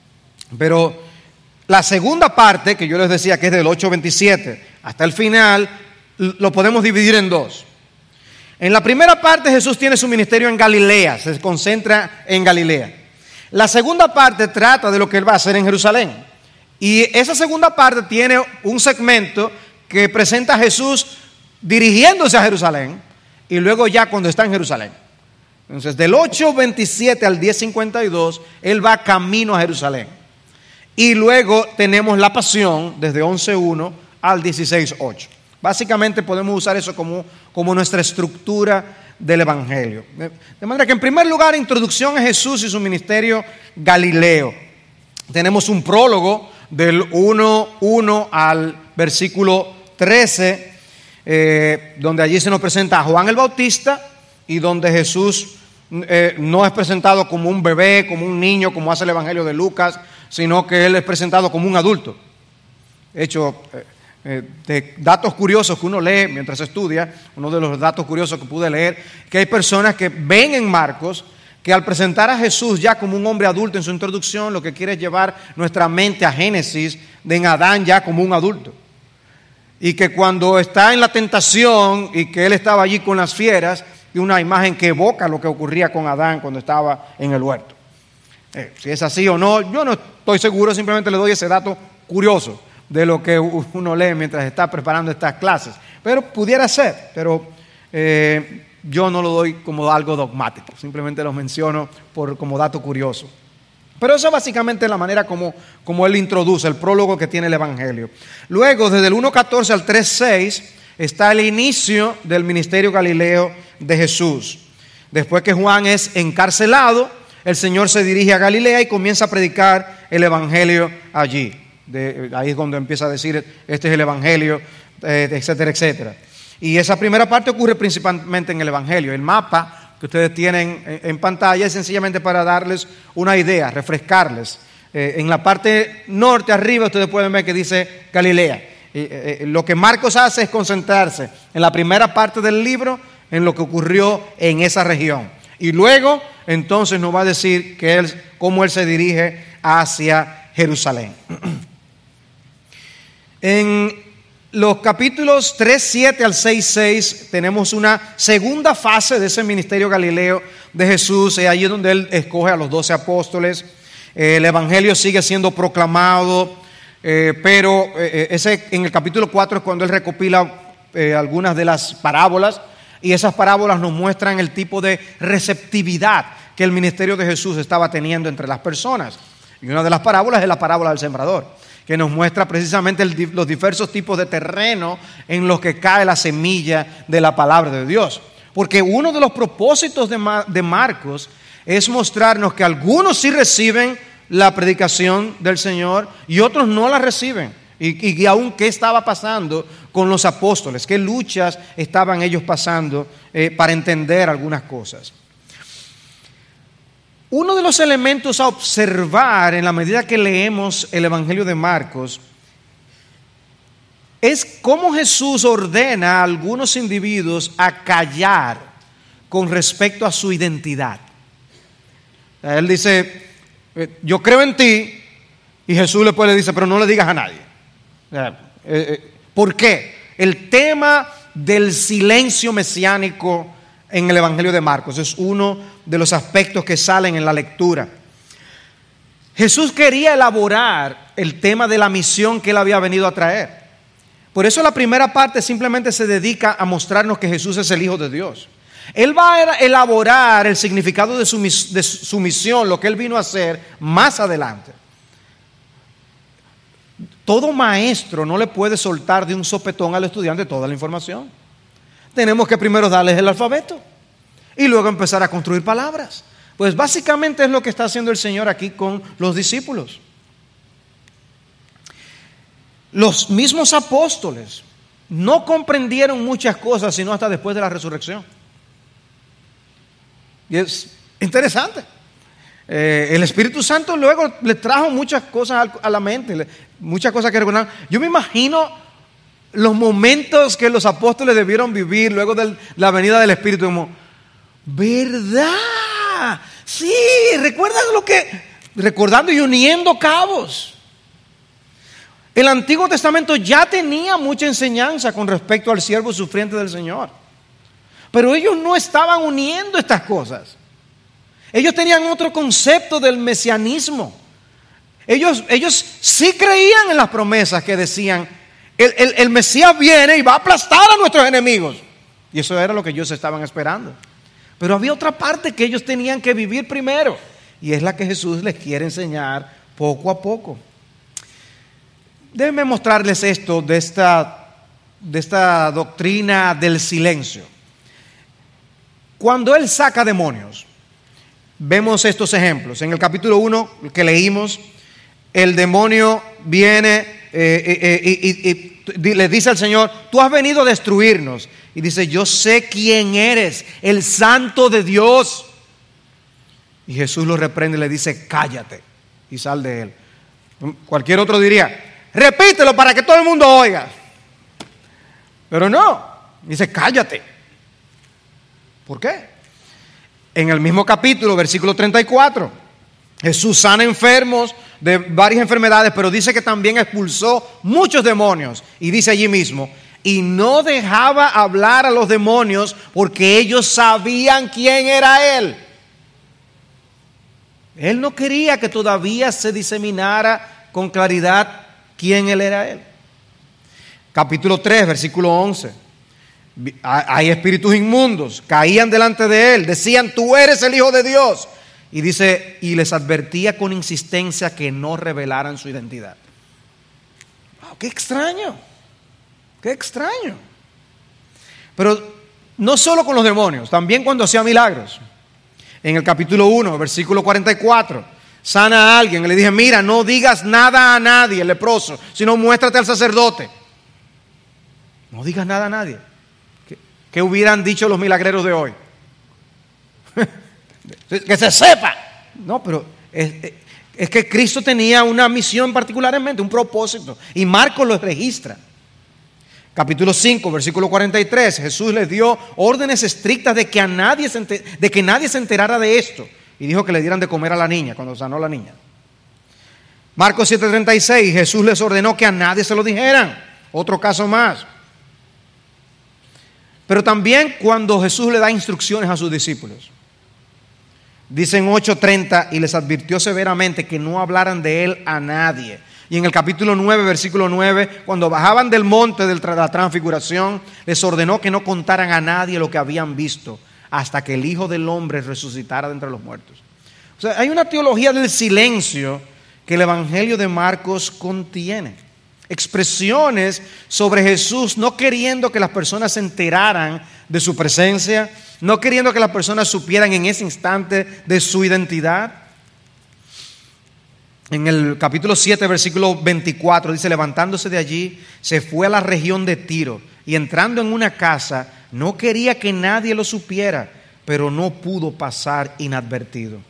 Pero la segunda parte, que yo les decía que es del ocho veintisiete hasta el final, lo podemos dividir en dos. En la primera parte Jesús tiene su ministerio en Galilea, se concentra en Galilea. La segunda parte trata de lo que Él va a hacer en Jerusalén. Y esa segunda parte tiene un segmento que presenta a Jesús dirigiéndose a Jerusalén, y luego ya cuando está en Jerusalén. Entonces, del ocho veintisiete al diez cincuenta y dos, Él va camino a Jerusalén. Y luego tenemos la pasión desde once uno al dieciséis ocho. Básicamente podemos usar eso como, como nuestra estructura del Evangelio. De manera que en primer lugar, introducción a Jesús y su ministerio galileo. Tenemos un prólogo del uno uno al versículo trece, Eh, donde allí se nos presenta a Juan el Bautista y donde Jesús eh, no es presentado como un bebé, como un niño, como hace el Evangelio de Lucas, sino que Él es presentado como un adulto. De hecho, eh, eh, de datos curiosos que uno lee mientras estudia, uno de los datos curiosos que pude leer, que hay personas que ven en Marcos que al presentar a Jesús ya como un hombre adulto en su introducción, lo que quiere es llevar nuestra mente a Génesis, de en Adán ya como un adulto. Y que cuando está en la tentación y que Él estaba allí con las fieras, y una imagen que evoca lo que ocurría con Adán cuando estaba en el huerto. Eh, si es así o no, yo no estoy seguro, simplemente le doy ese dato curioso de lo que uno lee mientras está preparando estas clases. Pero pudiera ser, pero eh, yo no lo doy como algo dogmático, simplemente lo menciono por, como dato curioso. Pero eso básicamente es la manera como, como Él introduce el prólogo que tiene el Evangelio. Luego, desde el uno catorce al tres seis, está el inicio del ministerio galileo de Jesús. Después que Juan es encarcelado, el Señor se dirige a Galilea y comienza a predicar el Evangelio allí. De, ahí es donde empieza a decir, este es el Evangelio, eh, etcétera, etcétera. Y esa primera parte ocurre principalmente en el Evangelio. El mapa que ustedes tienen en pantalla es sencillamente para darles una idea, refrescarles. Eh, en la parte norte arriba ustedes pueden ver que dice Galilea. Eh, eh, lo que Marcos hace es concentrarse en la primera parte del libro en lo que ocurrió en esa región. Y luego entonces nos va a decir que él, cómo Él se dirige hacia Jerusalén. En los capítulos tres siete al seis seis tenemos una segunda fase de ese ministerio galileo de Jesús. Es allí donde Él escoge a los doce apóstoles. El Evangelio sigue siendo proclamado. eh, pero eh, ese, en el capítulo cuatro es cuando él recopila eh, algunas de las parábolas, y esas parábolas nos muestran el tipo de receptividad que el ministerio de Jesús estaba teniendo entre las personas. Y una de las parábolas es la parábola del sembrador, que nos muestra precisamente el, los diversos tipos de terreno en los que cae la semilla de la palabra de Dios. Porque uno de los propósitos de, Mar, de Marcos es mostrarnos que algunos sí reciben la predicación del Señor y otros no la reciben. Y, y, y aún qué estaba pasando con los apóstoles, qué luchas estaban ellos pasando eh, para entender algunas cosas. Uno de los elementos a observar en la medida que leemos el Evangelio de Marcos es cómo Jesús ordena a algunos individuos a callar con respecto a su identidad. Él dice, yo creo en ti, y Jesús después le dice, pero no le digas a nadie. ¿Por qué? El tema del silencio mesiánico en el Evangelio de Marcos es uno de los aspectos que salen en la lectura. Jesús quería elaborar el tema de la misión que él había venido a traer. Por eso la primera parte simplemente se dedica a mostrarnos que Jesús es el Hijo de Dios. Él va a elaborar el significado de su, de su misión, lo que él vino a hacer más adelante. Todo maestro no le puede soltar de un sopetón al estudiante toda la información. Tenemos que primero darles el alfabeto y luego empezar a construir palabras. Pues básicamente es lo que está haciendo el Señor aquí con los discípulos. Los mismos apóstoles no comprendieron muchas cosas sino hasta después de la resurrección. Y es interesante. Eh, el Espíritu Santo luego les trajo muchas cosas a la mente, muchas cosas que recordaron. Yo me imagino los momentos que los apóstoles debieron vivir luego de la venida del Espíritu, como, ¿verdad? Sí, recuerdan lo que, recordando y uniendo cabos. El Antiguo Testamento ya tenía mucha enseñanza con respecto al siervo sufriente del Señor, pero ellos no estaban uniendo estas cosas. Ellos tenían otro concepto del mesianismo. Ellos, ellos sí creían en las promesas que decían, el, el, el Mesías viene y va a aplastar a nuestros enemigos. Y eso era lo que ellos estaban esperando. Pero había otra parte que ellos tenían que vivir primero, y es la que Jesús les quiere enseñar poco a poco. Déjenme mostrarles esto de esta, de esta doctrina del silencio. Cuando Él saca demonios, vemos estos ejemplos. En el capítulo uno que leímos, el demonio viene eh, eh, eh, y, y, y le dice al Señor, tú has venido a destruirnos. Y dice, yo sé quién eres, el Santo de Dios. Y Jesús lo reprende y le dice, cállate y sal de él. Cualquier otro diría, repítelo para que todo el mundo oiga. Pero no, dice, cállate. ¿Por qué? En el mismo capítulo, versículo treinta y cuatro, Jesús sana enfermos de varias enfermedades, pero dice que también expulsó muchos demonios. Y dice allí mismo, y no dejaba hablar a los demonios porque ellos sabían quién era Él. Él no quería que todavía se diseminara con claridad quién Él era Él. Capítulo tres, versículo once. Hay espíritus inmundos, caían delante de Él, decían, tú eres el Hijo de Dios. Y dice, y les advertía con insistencia que no revelaran su identidad. Wow, qué extraño, qué extraño. Pero no solo con los demonios, también cuando hacía milagros. En el capítulo uno, versículo cuarenta y cuatro, sana a alguien, le dije, mira, no digas nada a nadie, el leproso, sino muéstrate al sacerdote. No digas nada a nadie. ¿Qué hubieran dicho los milagreros de hoy? Que se sepa. No, pero es, es que Cristo tenía una misión particular en mente, un propósito, y Marcos lo registra. Capítulo cinco, versículo cuarenta y tres, Jesús les dio órdenes estrictas de que, a nadie se enter, de que nadie se enterara de esto, y dijo que le dieran de comer a la niña cuando sanó a la niña. Marcos siete treinta y seis, Jesús les ordenó que a nadie se lo dijeran. Otro caso más. Pero también cuando Jesús le da instrucciones a sus discípulos. Dice en ocho treinta, y les advirtió severamente que no hablaran de Él a nadie, Y en el capítulo nueve, versículo nueve, cuando bajaban del monte de la transfiguración, les ordenó que no contaran a nadie lo que habían visto hasta que el Hijo del Hombre resucitara de entre los muertos. O sea, hay una teología del silencio que el Evangelio de Marcos contiene. Expresiones sobre Jesús no queriendo que las personas se enteraran de su presencia, no queriendo que las personas supieran en ese instante de su identidad. En el capítulo siete, versículo veinticuatro, dice: levantándose de allí, se fue a la región de Tiro, y entrando en una casa, no quería que nadie lo supiera, pero no pudo pasar inadvertido.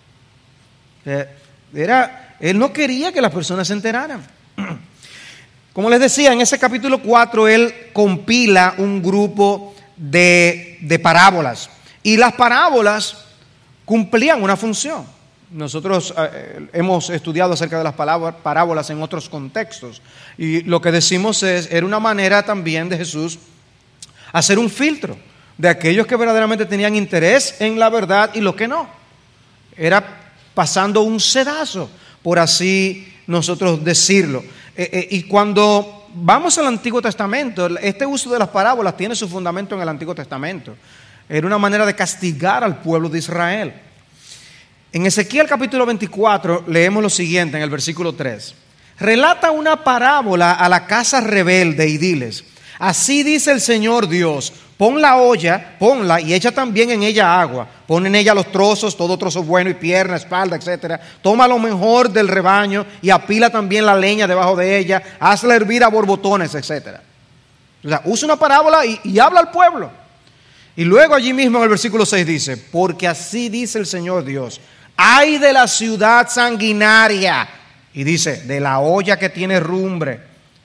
Era, él no quería que las personas se enteraran. Como les decía, en ese capítulo cuatro, él compila un grupo de, de parábolas, y las parábolas cumplían una función. Nosotros eh, hemos estudiado acerca de las parábolas en otros contextos, y lo que decimos es, era una manera también de Jesús hacer un filtro de aquellos que verdaderamente tenían interés en la verdad y los que no. Era pasando un sedazo, por así nosotros decirlo. Eh, eh, y cuando vamos al Antiguo Testamento, este uso de las parábolas tiene su fundamento en el Antiguo Testamento. Era una manera de castigar al pueblo de Israel. En Ezequiel capítulo veinticuatro leemos lo siguiente en el versículo tres. Relata una parábola a la casa rebelde y diles: así dice el Señor Dios, pon la olla, ponla y echa también en ella agua. Pon en ella los trozos, todo trozo bueno y pierna, espalda, etcétera. Toma lo mejor del rebaño y apila también la leña debajo de ella. Hazla hervir a borbotones, etcétera. O sea, usa una parábola y, y habla al pueblo. Y luego allí mismo en el versículo seis dice: porque así dice el Señor Dios, ay de la ciudad sanguinaria. Y dice: de la olla que tiene herrumbre,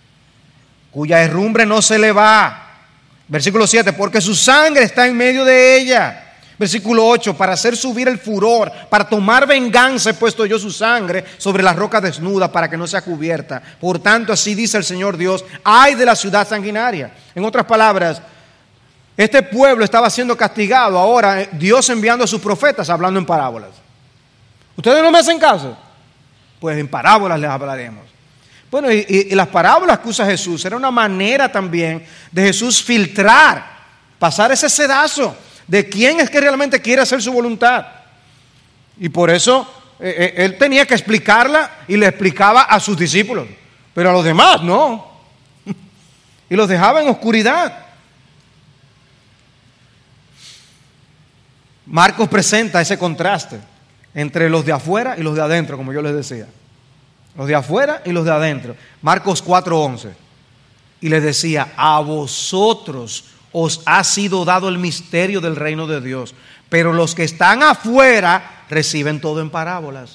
cuya herrumbre no se le va. Versículo siete, porque su sangre está en medio de ella. Versículo ocho, para hacer subir el furor, para tomar venganza he puesto yo su sangre sobre la roca desnuda para que no sea cubierta. Por tanto, así dice el Señor Dios, ay de la ciudad sanguinaria. En otras palabras, este pueblo estaba siendo castigado. Ahora Dios enviando a sus profetas hablando en parábolas. ¿Ustedes no me hacen caso? Pues en parábolas les hablaremos. Bueno, y, y, y las parábolas que usa Jesús era una manera también de Jesús filtrar, pasar ese sedazo de quién es que realmente quiere hacer su voluntad. Y por eso eh, eh, él tenía que explicarla y le explicaba a sus discípulos, pero a los demás no. Y los dejaba en oscuridad. Marcos presenta ese contraste entre los de afuera y los de adentro, como yo les decía. Los de afuera y los de adentro. Marcos cuatro once. Y les decía: a vosotros os ha sido dado el misterio del reino de Dios, pero los que están afuera reciben todo en parábolas.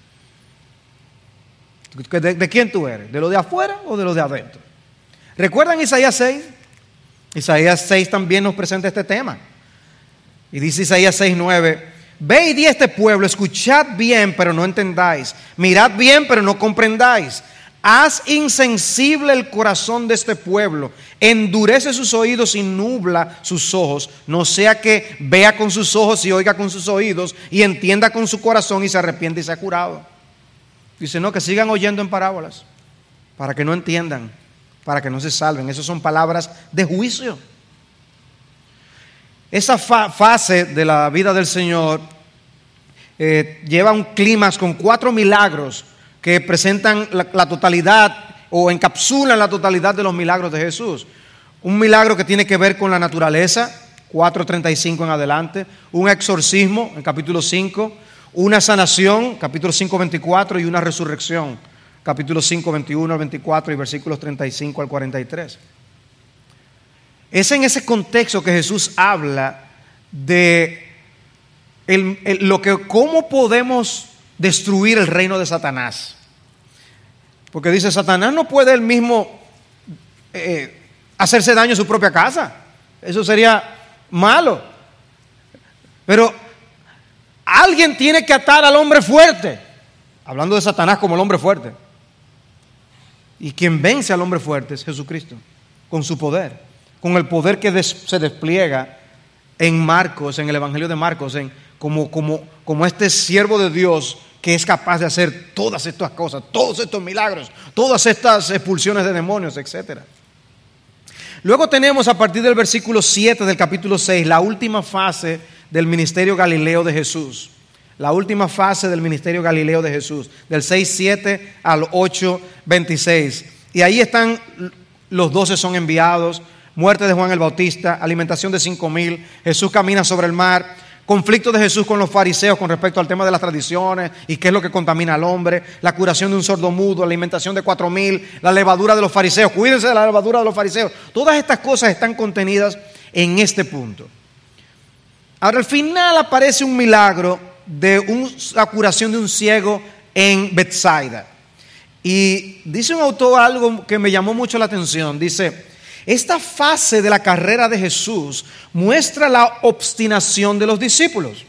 ¿De, de quién tú eres? ¿De los de afuera o de los de adentro? ¿Recuerdan Isaías seis? Isaías seis también nos presenta este tema. Y dice Isaías seis nueve: ve y di a este pueblo, escuchad bien, pero no entendáis. Mirad bien, pero no comprendáis. Haz insensible el corazón de este pueblo. Endurece sus oídos y nubla sus ojos. No sea que vea con sus ojos y oiga con sus oídos y entienda con su corazón y se arrepiente y sea curado. Dice, no, que sigan oyendo en parábolas para que no entiendan, para que no se salven. Esas son palabras de juicio. Esa fa- fase de la vida del Señor eh, lleva un clímax con cuatro milagros que presentan la, la totalidad o encapsulan la totalidad de los milagros de Jesús. Un milagro que tiene que ver con la naturaleza, cuatro treinta y cinco en adelante. Un exorcismo, en capítulo cinco. Una sanación, capítulo cinco veinticuatro. Y una resurrección, capítulo cinco veintiuno al veinticuatro y versículos treinta y cinco al cuarenta y tres. Es en ese contexto que Jesús habla de el, el, lo que, cómo podemos destruir el reino de Satanás. Porque dice, Satanás no puede él mismo eh, hacerse daño en su propia casa. Eso sería malo. Pero alguien tiene que atar al hombre fuerte. Hablando de Satanás como el hombre fuerte. Y quien vence al hombre fuerte es Jesucristo, con su poder. Con el poder que des, se despliega en Marcos, en el Evangelio de Marcos, en, como, como, como este siervo de Dios que es capaz de hacer todas estas cosas, todos estos milagros, todas estas expulsiones de demonios, etcétera. Luego tenemos a partir del versículo siete del capítulo seis la última fase del ministerio galileo de Jesús. La última fase del ministerio galileo de Jesús, del seis siete al ocho veintiséis. Y ahí están, los doce son enviados, muerte de Juan el Bautista, alimentación de cinco mil, Jesús camina sobre el mar, conflicto de Jesús con los fariseos con respecto al tema de las tradiciones y qué es lo que contamina al hombre, la curación de un sordomudo, la alimentación de cuatro mil, la levadura de los fariseos, cuídense de la levadura de los fariseos. Todas estas cosas están contenidas en este punto. Ahora, al final aparece un milagro de un, la curación de un ciego en Betsaida. Y dice un autor algo que me llamó mucho la atención. Dice: esta fase de la carrera de Jesús muestra la obstinación de los discípulos.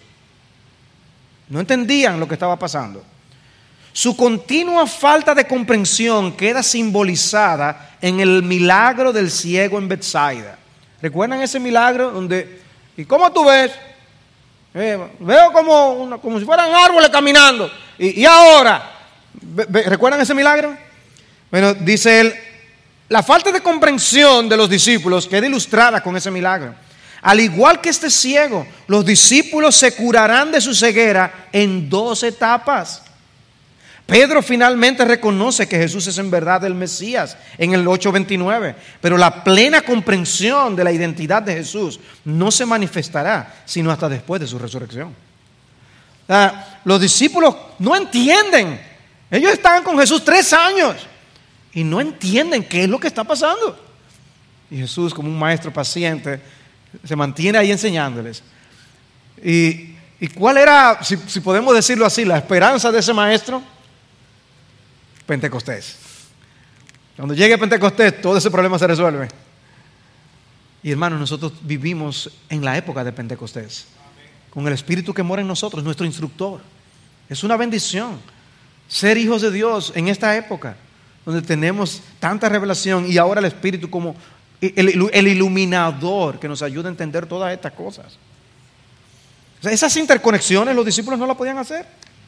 No entendían lo que estaba pasando. Su continua falta de comprensión queda simbolizada en el milagro del ciego en Betsaida. ¿Recuerdan ese milagro donde, y cómo tú ves? Eh, veo como, una, como si fueran árboles caminando. Y, y ahora, ve, ve, ¿recuerdan ese milagro? Bueno, dice él, la falta de comprensión de los discípulos queda ilustrada con ese milagro. Al igual que este ciego, los discípulos se curarán de su ceguera en dos etapas. Pedro finalmente reconoce que Jesús es en verdad el Mesías en el ocho veintinueve, pero la plena comprensión de la identidad de Jesús no se manifestará sino hasta después de su resurrección. O sea, los discípulos no entienden. Ellos estaban con Jesús tres años y no entienden qué es lo que está pasando. Y Jesús, como un maestro paciente, se mantiene ahí enseñándoles. ¿Y, y cuál era, si, si podemos decirlo así, la esperanza de ese maestro? Pentecostés. Cuando llegue Pentecostés, todo ese problema se resuelve. Y hermanos, nosotros vivimos en la época de Pentecostés, con el Espíritu que mora en nosotros, nuestro instructor. Es una bendición ser hijos de Dios en esta época, donde tenemos tanta revelación y ahora el Espíritu como el, el iluminador que nos ayuda a entender todas estas cosas. O sea, esas interconexiones los discípulos no las podían hacer.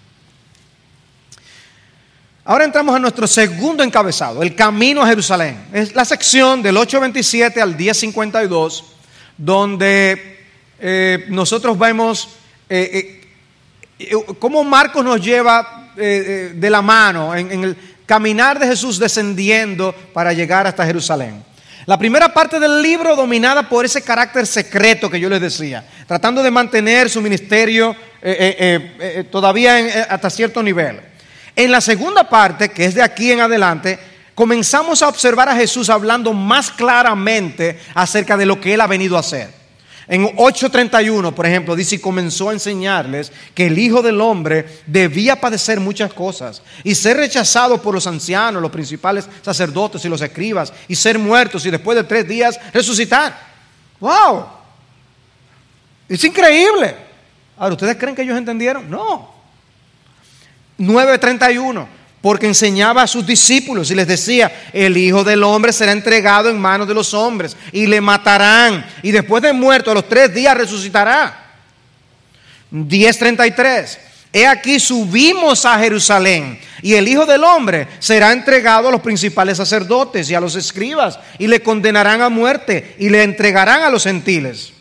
Ahora entramos a nuestro segundo encabezado, el camino a Jerusalén. Es la sección del ocho veintisiete al diez cincuenta y dos, donde eh, nosotros vemos eh, eh, cómo Marcos nos lleva eh, eh, de la mano en, en el caminar de Jesús descendiendo para llegar hasta Jerusalén. La primera parte del libro dominada por ese carácter secreto que yo les decía, tratando de mantener su ministerio eh, eh, eh, todavía en, eh, hasta cierto nivel. En la segunda parte, que es de aquí en adelante, comenzamos a observar a Jesús hablando más claramente acerca de lo que Él ha venido a hacer. En ocho treinta y uno, por ejemplo, dice: y comenzó a enseñarles que el Hijo del Hombre debía padecer muchas cosas y ser rechazado por los ancianos, los principales sacerdotes y los escribas, y ser muertos y después de tres días resucitar. ¡Wow! Es increíble. Ahora, ¿ustedes creen que ellos entendieron? No. nueve treinta y uno, porque enseñaba a sus discípulos y les decía: el Hijo del Hombre será entregado en manos de los hombres y le matarán, y después de muerto a los tres días resucitará. diez treinta y tres, he aquí subimos a Jerusalén y el Hijo del Hombre será entregado a los principales sacerdotes y a los escribas, y le condenarán a muerte y le entregarán a los gentiles.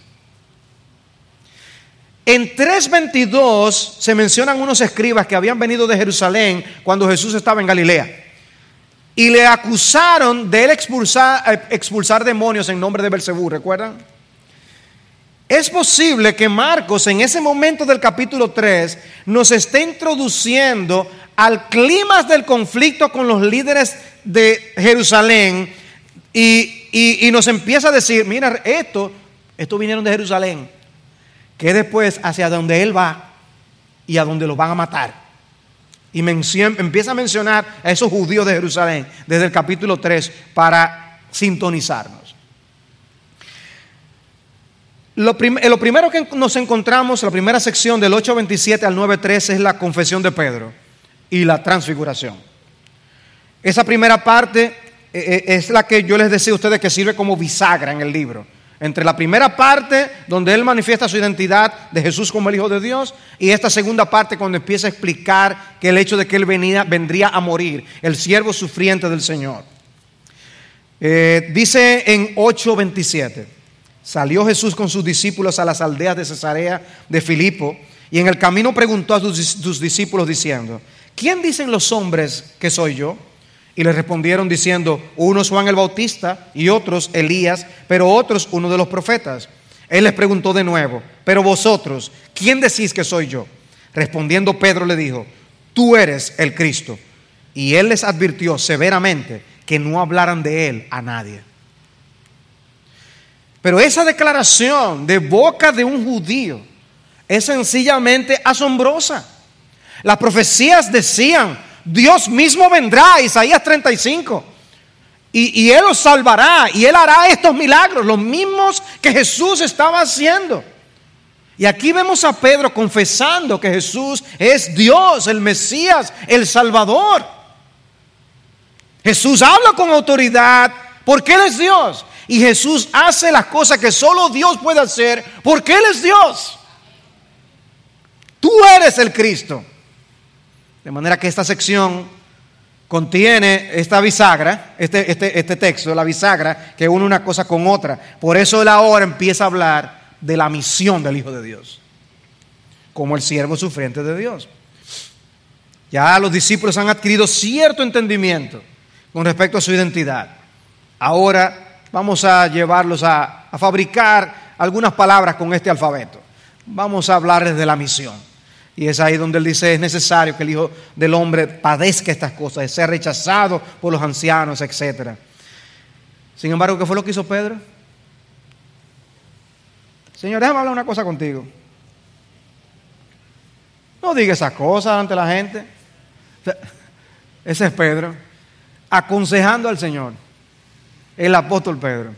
En tres veintidós se mencionan unos escribas que habían venido de Jerusalén cuando Jesús estaba en Galilea y le acusaron de él expulsar, expulsar demonios en nombre de Belcebú, ¿recuerdan? Es posible que Marcos en ese momento del capítulo tres nos esté introduciendo al clímax del conflicto con los líderes de Jerusalén y, y, y nos empieza a decir: mira, esto, estos vinieron de Jerusalén, que después hacia donde Él va y a donde los van a matar. Y menciona, empieza a mencionar a esos judíos de Jerusalén desde el capítulo tres para sintonizarnos. Lo, prim- lo primero que nos encontramos, la primera sección del ocho veintisiete al nueve trece, es la confesión de Pedro y la transfiguración. Esa primera parte eh, es la que yo les decía a ustedes que sirve como bisagra en el libro. entre la primera parte donde él manifiesta su identidad de Jesús como el Hijo de Dios y esta segunda parte cuando empieza a explicar que el hecho de que él venía, vendría a morir, el siervo sufriente del Señor. Eh, dice en ocho veintisiete, salió Jesús con sus discípulos a las aldeas de Cesarea de Filipo y en el camino preguntó a sus, sus discípulos diciendo: ¿quién dicen los hombres que soy yo? Y le respondieron diciendo: unos Juan el Bautista y otros Elías, pero otros uno de los profetas. Él les preguntó de nuevo: pero vosotros, ¿quién decís que soy yo? Respondiendo Pedro le dijo: tú eres el Cristo. Y él les advirtió severamente que no hablaran de él a nadie. Pero esa declaración de boca de un judío es sencillamente asombrosa. Las profecías decían: Dios mismo vendrá, Isaías treinta y cinco, y, y Él los salvará, y Él hará estos milagros, los mismos que Jesús estaba haciendo. Y aquí vemos a Pedro confesando que Jesús es Dios, el Mesías, el Salvador. Jesús habla con autoridad porque Él es Dios, y Jesús hace las cosas que solo Dios puede hacer porque Él es Dios. Tú eres el Cristo. De manera que esta sección contiene esta bisagra, este, este, este texto, la bisagra que une una cosa con otra. Por eso él ahora empieza a hablar de la misión del Hijo de Dios, como el siervo sufriente de Dios. Ya los discípulos han adquirido cierto entendimiento con respecto a su identidad. Ahora vamos a llevarlos a, a fabricar algunas palabras con este alfabeto. Vamos a hablarles de la misión. Y es ahí donde él dice: es necesario que el Hijo del Hombre padezca estas cosas, sea rechazado por los ancianos, etcétera. Sin embargo, ¿qué fue lo que hizo Pedro? Señor, déjame hablar una cosa contigo. No diga esas cosas ante la gente. Ese es Pedro, aconsejando al Señor, el apóstol Pedro.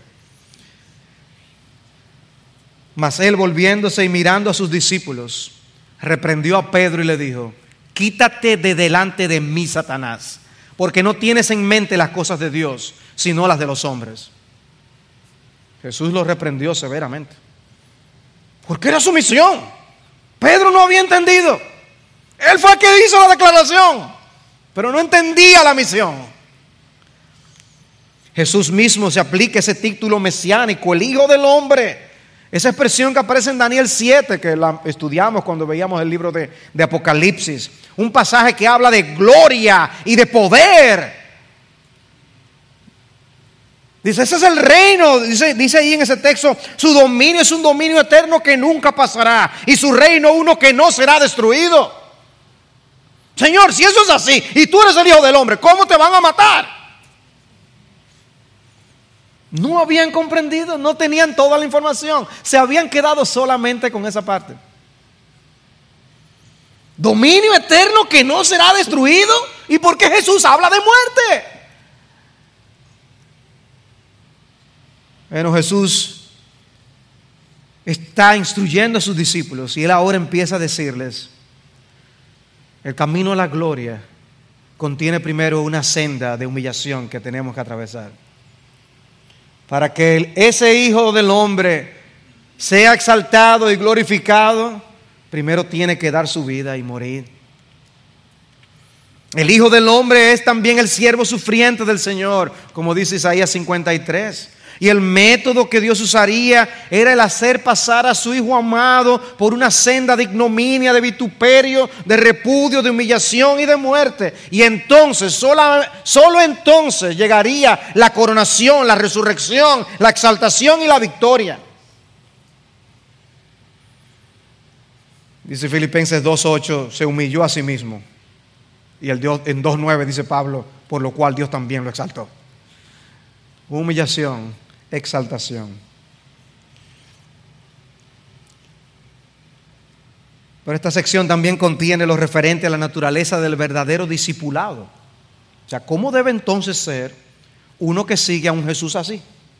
Mas él, volviéndose y mirando a sus discípulos, reprendió a Pedro y le dijo: quítate de delante de mí, Satanás, porque no tienes en mente las cosas de Dios, sino las de los hombres. Jesús lo reprendió severamente, porque era su misión. Pedro no había entendido. Él fue el que hizo la declaración, pero no entendía la misión. Jesús mismo se aplica ese título mesiánico, el Hijo del Hombre. Esa expresión que aparece en Daniel siete, que la estudiamos cuando veíamos el libro de, de Apocalipsis. Un pasaje que habla de gloria y de poder. Dice, ese es el reino. Dice, dice ahí en ese texto: su dominio es un dominio eterno que nunca pasará, y su reino uno que no será destruido. Señor, si eso es así, y tú eres el Hijo del Hombre, ¿cómo te van a matar? No habían comprendido, no tenían toda la información, se habían quedado solamente con esa parte. Dominio eterno que no será destruido. ¿Y por qué Jesús habla de muerte? Bueno, Jesús está instruyendo a sus discípulos y él ahora empieza a decirles: el camino a la gloria contiene primero una senda de humillación que tenemos que atravesar. Para que ese Hijo del Hombre sea exaltado y glorificado, primero tiene que dar su vida y morir. El Hijo del Hombre es también el siervo sufriente del Señor, como dice Isaías cincuenta y tres. Y el método que Dios usaría era el hacer pasar a su Hijo amado por una senda de ignominia, de vituperio, de repudio, de humillación y de muerte. Y entonces, solo, solo entonces llegaría la coronación, la resurrección, la exaltación y la victoria. Dice Filipenses dos ocho, se humilló a sí mismo. Y el Dios, en dos nueve dice Pablo, por lo cual Dios también lo exaltó. Humillación, exaltación. Pero esta sección también contiene lo referente a la naturaleza del verdadero discipulado. O sea, ¿cómo debe entonces ser uno que sigue a un Jesús así?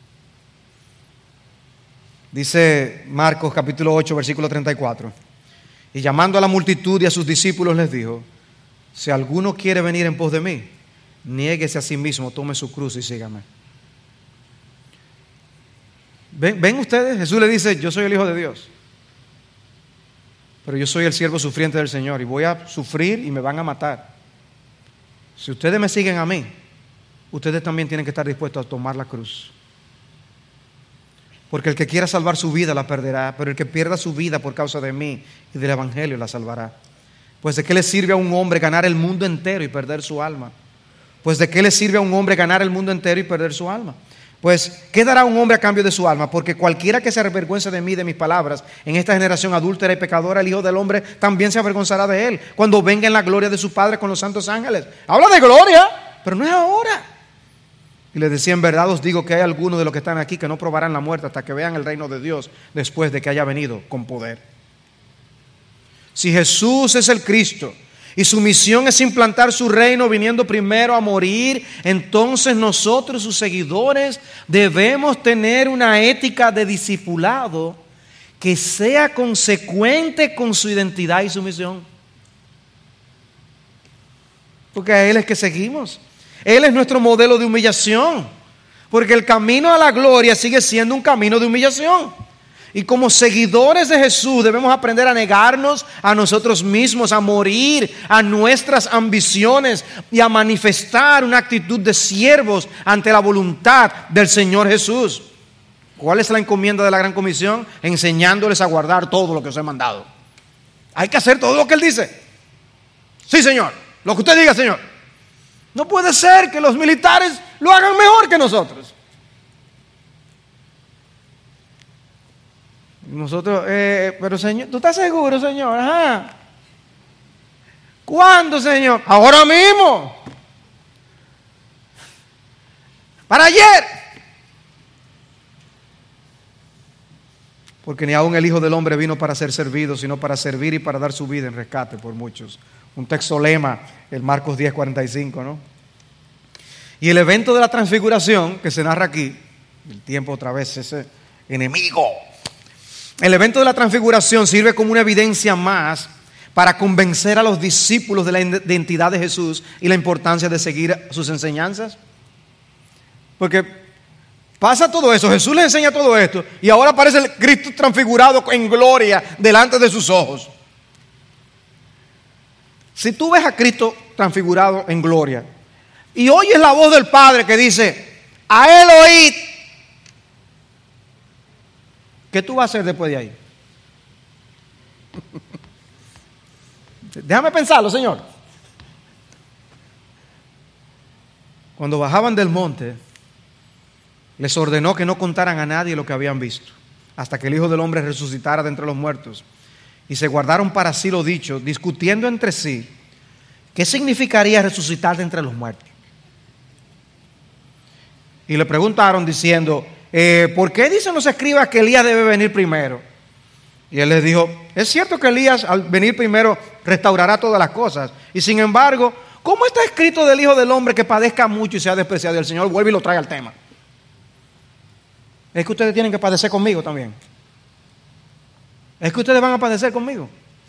Dice Marcos capítulo ocho, versículo treinta y cuatro. Y llamando a la multitud y a sus discípulos les dijo: si alguno quiere venir en pos de mí, niéguese a sí mismo, tome su cruz y sígame. ¿Ven, ¿Ven ustedes? Jesús le dice, yo soy el Hijo de Dios, pero yo soy el siervo sufriente del Señor y voy a sufrir y me van a matar. Si ustedes me siguen a mí, ustedes también tienen que estar dispuestos a tomar la cruz. Porque el que quiera salvar su vida la perderá, pero el que pierda su vida por causa de mí y del Evangelio la salvará. Pues ¿de qué le sirve a un hombre ganar el mundo entero y perder su alma? Pues ¿de qué le sirve a un hombre ganar el mundo entero y perder su alma? Pues ¿qué dará un hombre a cambio de su alma? Porque cualquiera que se avergüence de mí y de mis palabras en esta generación adúltera y pecadora, el Hijo del Hombre también se avergonzará de él cuando venga en la gloria de su Padre con los santos ángeles. Habla de gloria, pero no es ahora. Y les decía, en verdad os digo que hay algunos de los que están aquí que no probarán la muerte hasta que vean el reino de Dios después de que haya venido con poder. Si Jesús es el Cristo y su misión es implantar su reino viniendo primero a morir, entonces nosotros, sus seguidores, debemos tener una ética de discipulado que sea consecuente con su identidad y su misión. Porque a Él es que seguimos. Él es nuestro modelo de humillación, porque el camino a la gloria sigue siendo un camino de humillación. Y como seguidores de Jesús debemos aprender a negarnos a nosotros mismos, a morir a nuestras ambiciones y a manifestar una actitud de siervos ante la voluntad del Señor Jesús. ¿Cuál es la encomienda de la Gran Comisión? Enseñándoles a guardar todo lo que os he mandado. Hay que hacer todo lo que Él dice. Sí, Señor, lo que usted diga, Señor. No puede ser que los militares lo hagan mejor que nosotros. Nosotros, eh, pero Señor, ¿tú estás seguro, Señor? Ajá. ¿Cuándo, Señor? Ahora mismo. Para ayer. Porque ni aun el Hijo del Hombre vino para ser servido, sino para servir y para dar su vida en rescate por muchos. Un texto lema, el Marcos diez, cuarenta y cinco, ¿no? Y el evento de la transfiguración, que se narra aquí, el tiempo otra vez, ese enemigo. El evento de la transfiguración sirve como una evidencia más para convencer a los discípulos de la identidad de Jesús y la importancia de seguir sus enseñanzas. Porque pasa todo eso, Jesús les enseña todo esto y ahora aparece el Cristo transfigurado en gloria delante de sus ojos. Si tú ves a Cristo transfigurado en gloria y oyes la voz del Padre que dice, a Él oíd, ¿qué tú vas a hacer después de ahí? Déjame pensarlo, Señor. Cuando bajaban del monte, les ordenó que no contaran a nadie lo que habían visto, hasta que el Hijo del Hombre resucitara de entre los muertos. Y se guardaron para sí lo dicho, discutiendo entre sí, ¿qué significaría resucitar de entre los muertos? Y le preguntaron diciendo, eh, ¿por qué dicen los escribas que Elías debe venir primero? Y él les dijo, es cierto que Elías al venir primero restaurará todas las cosas. Y sin embargo, ¿cómo está escrito del Hijo del Hombre que padezca mucho y sea despreciado? Y el Señor vuelve y lo trae al tema. Es que ustedes tienen que padecer conmigo también. Es que ustedes van a padecer conmigo.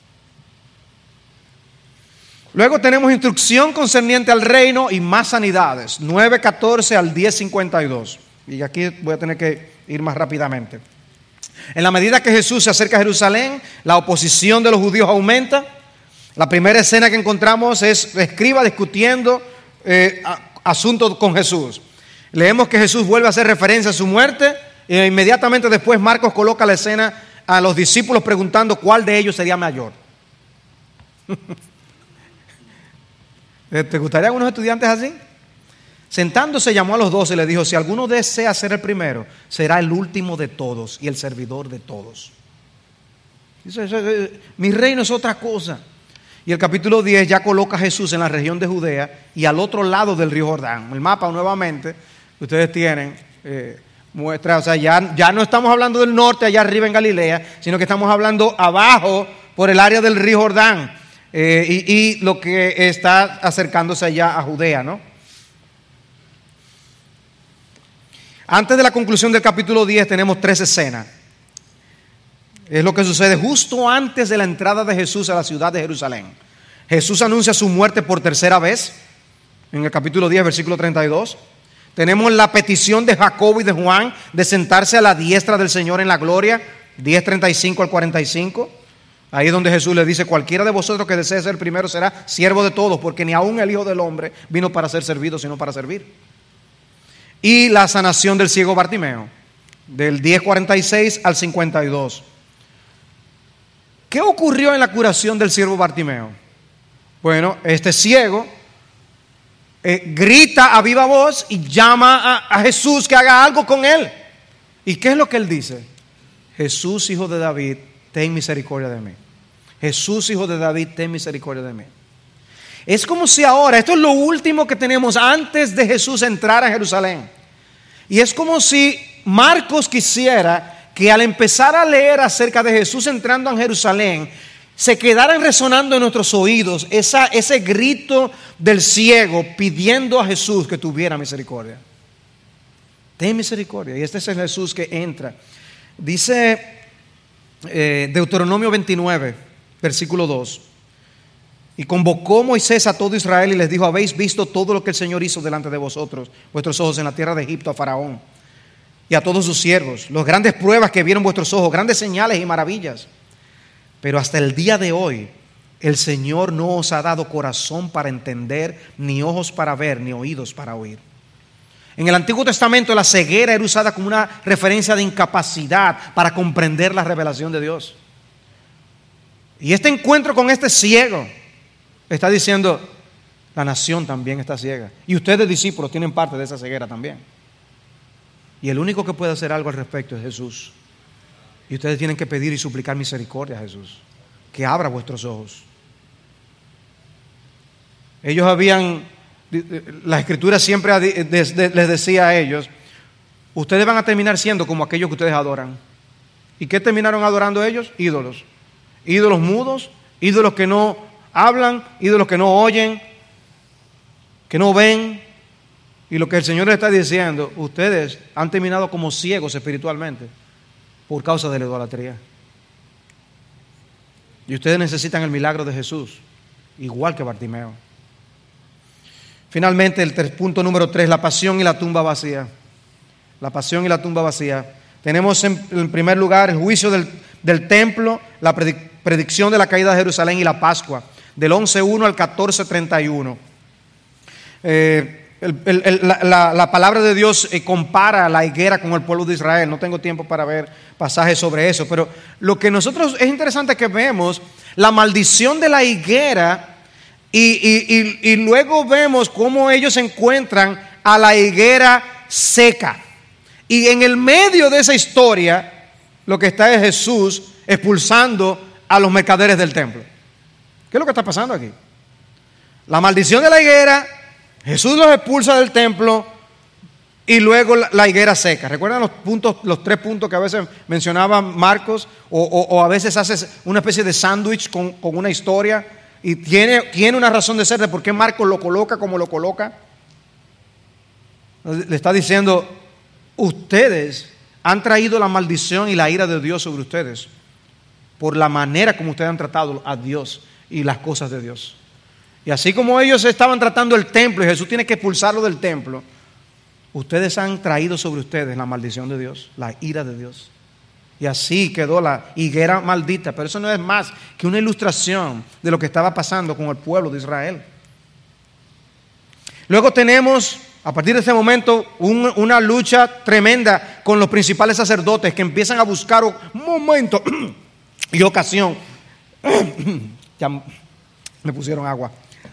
Luego tenemos instrucción concerniente al reino y más sanidades. nueve catorce al diez cincuenta y dos. Y aquí voy a tener que ir más rápidamente. En la medida que Jesús se acerca a Jerusalén, la oposición de los judíos aumenta. La primera escena que encontramos es escriba discutiendo eh, asuntos con Jesús. Leemos que Jesús vuelve a hacer referencia a su muerte e inmediatamente después Marcos coloca la escena a los discípulos preguntando cuál de ellos sería mayor. ¿Te gustaría algunos estudiantes así? Sentándose llamó a los doce y les dijo, si alguno desea ser el primero, será el último de todos y el servidor de todos. Mi reino es otra cosa. Y el capítulo diez ya coloca a Jesús en la región de Judea y al otro lado del río Jordán. El mapa nuevamente, ustedes tienen, eh, muestra, o sea, ya, ya no estamos hablando del norte, allá arriba en Galilea, sino que estamos hablando abajo por el área del río Jordán. Eh, y, y lo que está acercándose allá a Judea, ¿no? Antes de la conclusión del capítulo diez tenemos tres escenas. Es lo que sucede justo antes de la entrada de Jesús a la ciudad de Jerusalén. Jesús anuncia su muerte por tercera vez, en el capítulo diez, versículo treinta y dos. Tenemos la petición de Jacobo y de Juan de sentarse a la diestra del Señor en la gloria, diez treinta y cinco al cuarenta y cinco. Ahí es donde Jesús le dice: cualquiera de vosotros que desee ser primero será siervo de todos, porque ni aun el Hijo del Hombre vino para ser servido, sino para servir. Y la sanación del ciego Bartimeo, del diez cuarenta y seis al cincuenta y dos. ¿Qué ocurrió en la curación del ciego Bartimeo? Bueno, este ciego eh, grita a viva voz y llama a, a Jesús que haga algo con él. ¿Y qué es lo que él dice? Jesús, hijo de David, ten misericordia de mí. Jesús, hijo de David, ten misericordia de mí. Es como si ahora, esto es lo último que tenemos antes de Jesús entrar a Jerusalén. Y es como si Marcos quisiera que al empezar a leer acerca de Jesús entrando en Jerusalén, se quedaran resonando en nuestros oídos esa, ese grito del ciego pidiendo a Jesús que tuviera misericordia. Ten misericordia. Y este es el Jesús que entra. Dice eh, Deuteronomio veintinueve, versículo dos. Y convocó Moisés a todo Israel y les dijo: habéis visto todo lo que el Señor hizo delante de vosotros, vuestros ojos, en la tierra de Egipto, a Faraón y a todos sus siervos, las grandes pruebas que vieron vuestros ojos, grandes señales y maravillas. Pero hasta el día de hoy el Señor no os ha dado corazón para entender, ni ojos para ver, ni oídos para oír. En el Antiguo Testamento la ceguera era usada como una referencia de incapacidad para comprender la revelación de Dios. Y este encuentro con este ciego está diciendo: la nación también está ciega. Y ustedes, discípulos, tienen parte de esa ceguera también. Y el único que puede hacer algo al respecto es Jesús. Y ustedes tienen que pedir y suplicar misericordia a Jesús, que abra vuestros ojos. Ellos habían, la Escritura siempre les decía a ellos: ustedes van a terminar siendo como aquellos que ustedes adoran. ¿Y qué terminaron adorando ellos? Ídolos. Ídolos mudos, ídolos que no hablan, ídolos que no oyen, que no ven. Y lo que el Señor le está diciendo: ustedes han terminado como ciegos espiritualmente por causa de la idolatría. Y ustedes necesitan el milagro de Jesús, igual que Bartimeo. Finalmente, el punto número tres, la pasión y la tumba vacía. La pasión y la tumba vacía. Tenemos en, en primer lugar el juicio del, del templo, la predic, predicción de la caída de Jerusalén y la Pascua, del once uno al catorce treinta y uno. Eh, El, el, el, la, la, la palabra de Dios eh, compara la higuera con el pueblo de Israel. No tengo tiempo para ver pasajes sobre eso, pero lo que nosotros es interesante que vemos la maldición de la higuera y, y, y, y luego vemos cómo ellos encuentran a la higuera seca. Y en el medio de esa historia lo que está es Jesús expulsando a los mercaderes del templo. ¿Qué es lo que está pasando aquí? La maldición de la higuera, Jesús los expulsa del templo y luego la, la higuera seca. ¿Recuerdan los puntos, los tres puntos que a veces mencionaba Marcos? O, o, o a veces hace una especie de sándwich con, con una historia y tiene, tiene una razón de ser de por qué Marcos lo coloca como lo coloca. Le está diciendo: ustedes han traído la maldición y la ira de Dios sobre ustedes por la manera como ustedes han tratado a Dios y las cosas de Dios. Y así como ellos estaban tratando el templo y Jesús tiene que expulsarlo del templo, ustedes han traído sobre ustedes la maldición de Dios, la ira de Dios. Y así quedó la higuera maldita. Pero eso no es más que una ilustración de lo que estaba pasando con el pueblo de Israel. Luego tenemos, a partir de ese momento, un, una lucha tremenda con los principales sacerdotes que empiezan a buscar un momento y ocasión. Ya me pusieron agua.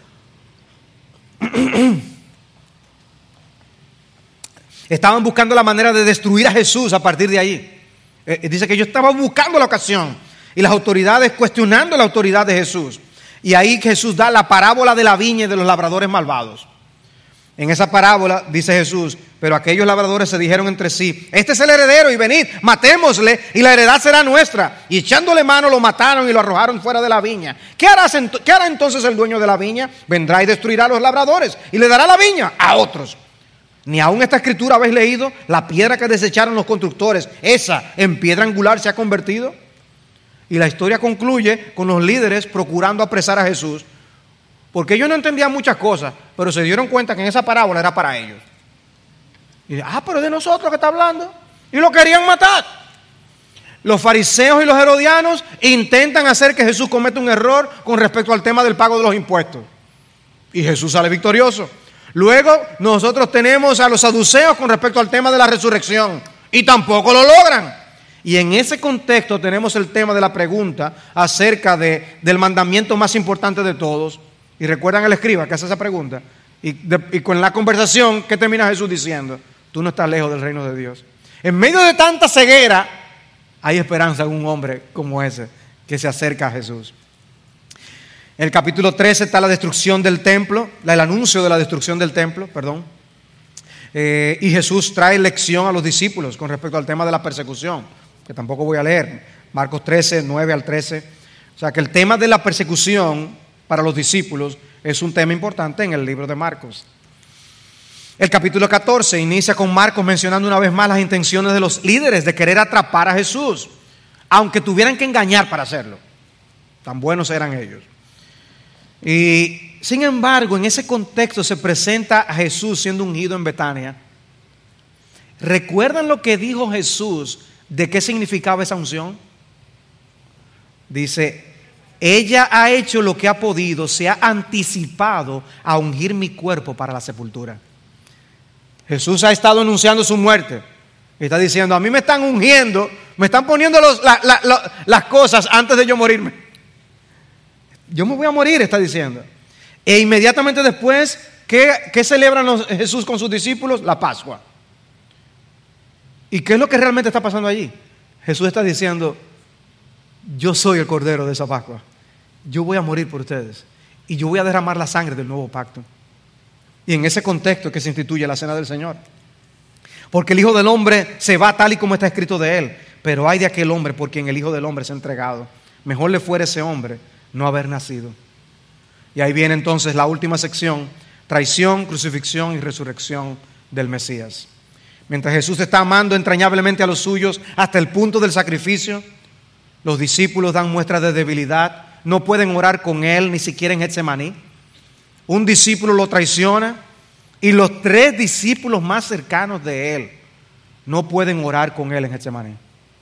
Estaban buscando la manera de destruir a Jesús a partir de allí. Eh, dice que ellos estaban buscando la ocasión y las autoridades cuestionando la autoridad de Jesús. Y ahí Jesús da la parábola de la viña y de los labradores malvados. En esa parábola dice Jesús: pero aquellos labradores se dijeron entre sí: este es el heredero y venid, matémosle y la heredad será nuestra. Y echándole mano lo mataron y lo arrojaron fuera de la viña. ¿Qué hará, ¿Qué hará entonces el dueño de la viña? Vendrá y destruirá a los labradores y le dará la viña a otros. Ni aún esta escritura habéis leído: la piedra que desecharon los constructores, esa en piedra angular se ha convertido. Y la historia concluye con los líderes procurando apresar a Jesús, porque ellos no entendían muchas cosas, pero se dieron cuenta que en esa parábola era para ellos. Y ah, pero es de nosotros que está hablando. Y lo querían matar. Los fariseos y los herodianos intentan hacer que Jesús cometa un error con respecto al tema del pago de los impuestos. Y Jesús sale victorioso. Luego nosotros tenemos a los saduceos con respecto al tema de la resurrección. Y tampoco lo logran. Y en ese contexto tenemos el tema de la pregunta acerca de, del mandamiento más importante de todos. Y recuerdan el escriba que hace esa pregunta. Y, de, y con la conversación, ¿qué termina Jesús diciendo? Tú no estás lejos del reino de Dios. En medio de tanta ceguera, hay esperanza en un hombre como ese que se acerca a Jesús. En el capítulo trece está la destrucción del templo, el anuncio de la destrucción del templo, perdón. Eh, y Jesús trae lección a los discípulos con respecto al tema de la persecución, que tampoco voy a leer. Marcos trece, nueve al trece. O sea que el tema de la persecución para los discípulos es un tema importante en el libro de Marcos. El capítulo catorce inicia con Marcos mencionando una vez más las intenciones de los líderes de querer atrapar a Jesús, aunque tuvieran que engañar para hacerlo. Tan buenos eran ellos. Y sin embargo, en ese contexto se presenta a Jesús siendo ungido en Betania. ¿Recuerdan lo que dijo Jesús de qué significaba esa unción? Dice, ella ha hecho lo que ha podido, se ha anticipado a ungir mi cuerpo para la sepultura. Jesús ha estado anunciando su muerte. Está diciendo, a mí me están ungiendo, me están poniendo los, la, la, la, las cosas antes de yo morirme. Yo me voy a morir, está diciendo. E inmediatamente después, ¿qué, qué celebran los, Jesús con sus discípulos? La Pascua. ¿Y qué es lo que realmente está pasando allí? Jesús está diciendo, yo soy el Cordero de esa Pascua. Yo voy a morir por ustedes. Y yo voy a derramar la sangre del nuevo pacto. Y en ese contexto es que se instituye la cena del Señor. Porque el Hijo del Hombre se va tal y como está escrito de él. Pero hay de aquel hombre por quien el Hijo del Hombre se ha entregado. Mejor le fuera ese hombre no haber nacido. Y ahí viene entonces la última sección: traición, crucifixión y resurrección del Mesías. Mientras Jesús está amando entrañablemente a los suyos hasta el punto del sacrificio, los discípulos dan muestras de debilidad. No pueden orar con él ni siquiera en Getsemaní. Un discípulo lo traiciona y los tres discípulos más cercanos de él no pueden orar con él en Getsemaní.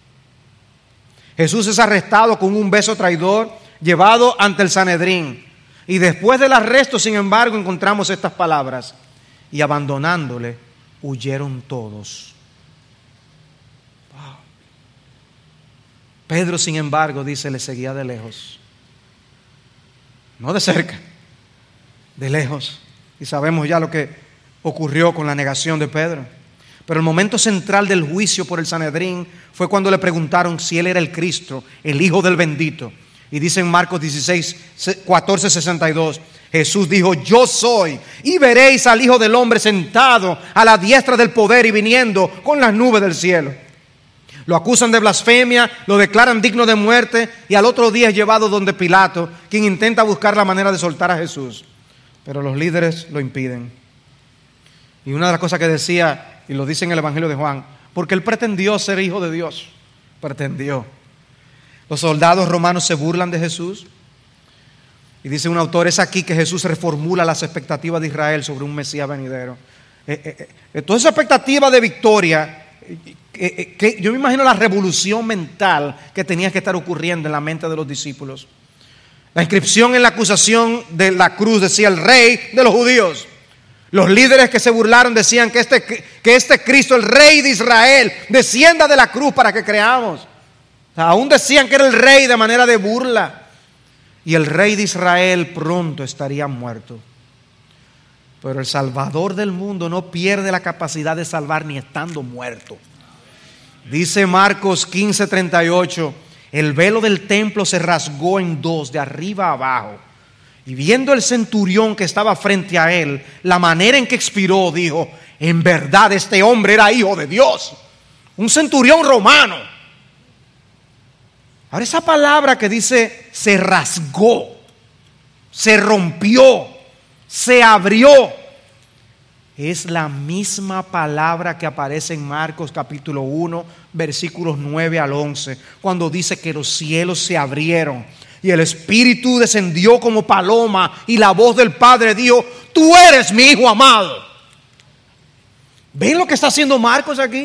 Jesús es arrestado con un beso traidor, llevado ante el Sanedrín. Y después del arresto, sin embargo, encontramos estas palabras: y abandonándole, huyeron todos. Wow. Pedro, sin embargo, dice, le seguía de lejos. No de cerca, de lejos. Y sabemos ya lo que ocurrió con la negación de Pedro. Pero el momento central del juicio por el Sanedrín fue cuando le preguntaron si él era el Cristo, el Hijo del Bendito. Y dice en Marcos dieciséis, catorce, sesenta y dos, Jesús dijo, yo soy, y veréis al Hijo del Hombre sentado a la diestra del poder y viniendo con las nubes del cielo. Lo acusan de blasfemia, lo declaran digno de muerte, y al otro día es llevado donde Pilato, quien intenta buscar la manera de soltar a Jesús. Pero los líderes lo impiden. Y una de las cosas que decía, y lo dice en el Evangelio de Juan, porque él pretendió ser hijo de Dios. Pretendió. Los soldados romanos se burlan de Jesús. Y dice un autor, es aquí que Jesús reformula las expectativas de Israel sobre un Mesías venidero. Eh, eh, eh, toda esa expectativa de victoria, eh, eh, que yo me imagino la revolución mental que tenía que estar ocurriendo en la mente de los discípulos. La inscripción en la acusación de la cruz decía el rey de los judíos. Los líderes que se burlaron decían que este, que este Cristo, el rey de Israel, descienda de la cruz para que creamos. O sea, aún decían que era el rey de manera de burla. Y el rey de Israel pronto estaría muerto. Pero el Salvador del mundo no pierde la capacidad de salvar ni estando muerto. Dice Marcos quince, treinta y ocho, el velo del templo se rasgó en dos, de arriba a abajo. Y viendo el centurión que estaba frente a él, la manera en que expiró, dijo, en verdad este hombre era hijo de Dios. Un centurión romano. Ahora esa palabra que dice se rasgó, se rompió, se abrió, es la misma palabra que aparece en Marcos capítulo uno, versículos nueve al once, cuando dice que los cielos se abrieron y el Espíritu descendió como paloma y la voz del Padre dijo, tú eres mi Hijo amado. ¿Ven lo que está haciendo Marcos aquí?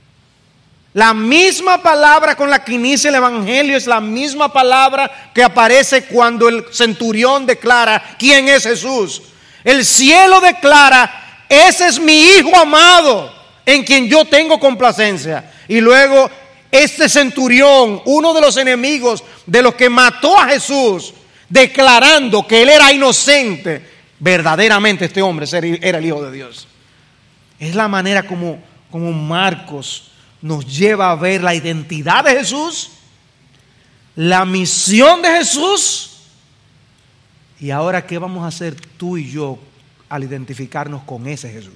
La misma palabra con la que inicia el Evangelio es la misma palabra que aparece cuando el centurión declara quién es Jesús. El cielo declara: ese es mi Hijo amado, en quien yo tengo complacencia. Y luego este centurión, uno de los enemigos de los que mató a Jesús, declarando que él era inocente, verdaderamente este hombre era el Hijo de Dios. Es la manera como, como Marcos nos lleva a ver la identidad de Jesús, la misión de Jesús, y ahora qué vamos a hacer tú y yo al identificarnos con ese Jesús.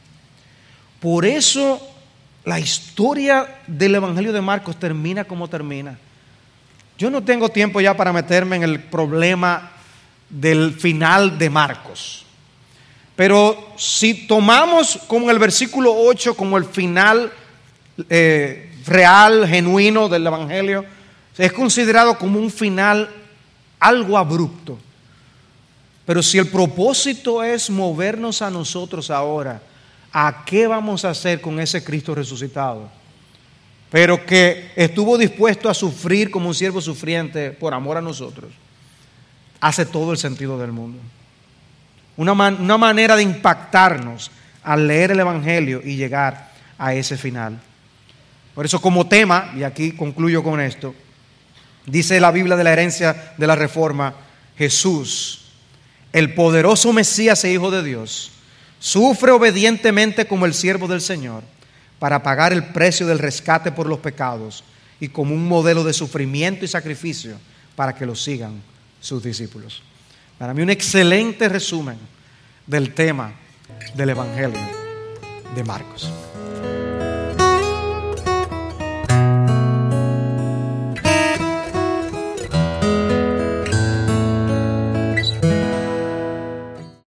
Por eso la historia del Evangelio de Marcos termina como termina. Yo no tengo tiempo ya para meterme en el problema del final de Marcos, pero si tomamos como el versículo ocho como el final eh, real, genuino del Evangelio, es considerado como un final algo abrupto. Pero si el propósito es movernos a nosotros ahora, ¿a qué vamos a hacer con ese Cristo resucitado? Pero que estuvo dispuesto a sufrir como un siervo sufriente por amor a nosotros. Hace todo el sentido del mundo. Una, man, una manera de impactarnos al leer el Evangelio y llegar a ese final. Por eso, como tema, y aquí concluyo con esto, dice la Biblia de la herencia de la Reforma: Jesús, el poderoso Mesías e Hijo de Dios, sufre obedientemente como el siervo del Señor para pagar el precio del rescate por los pecados y como un modelo de sufrimiento y sacrificio para que lo sigan sus discípulos. Para mí un excelente resumen del tema del Evangelio de Marcos.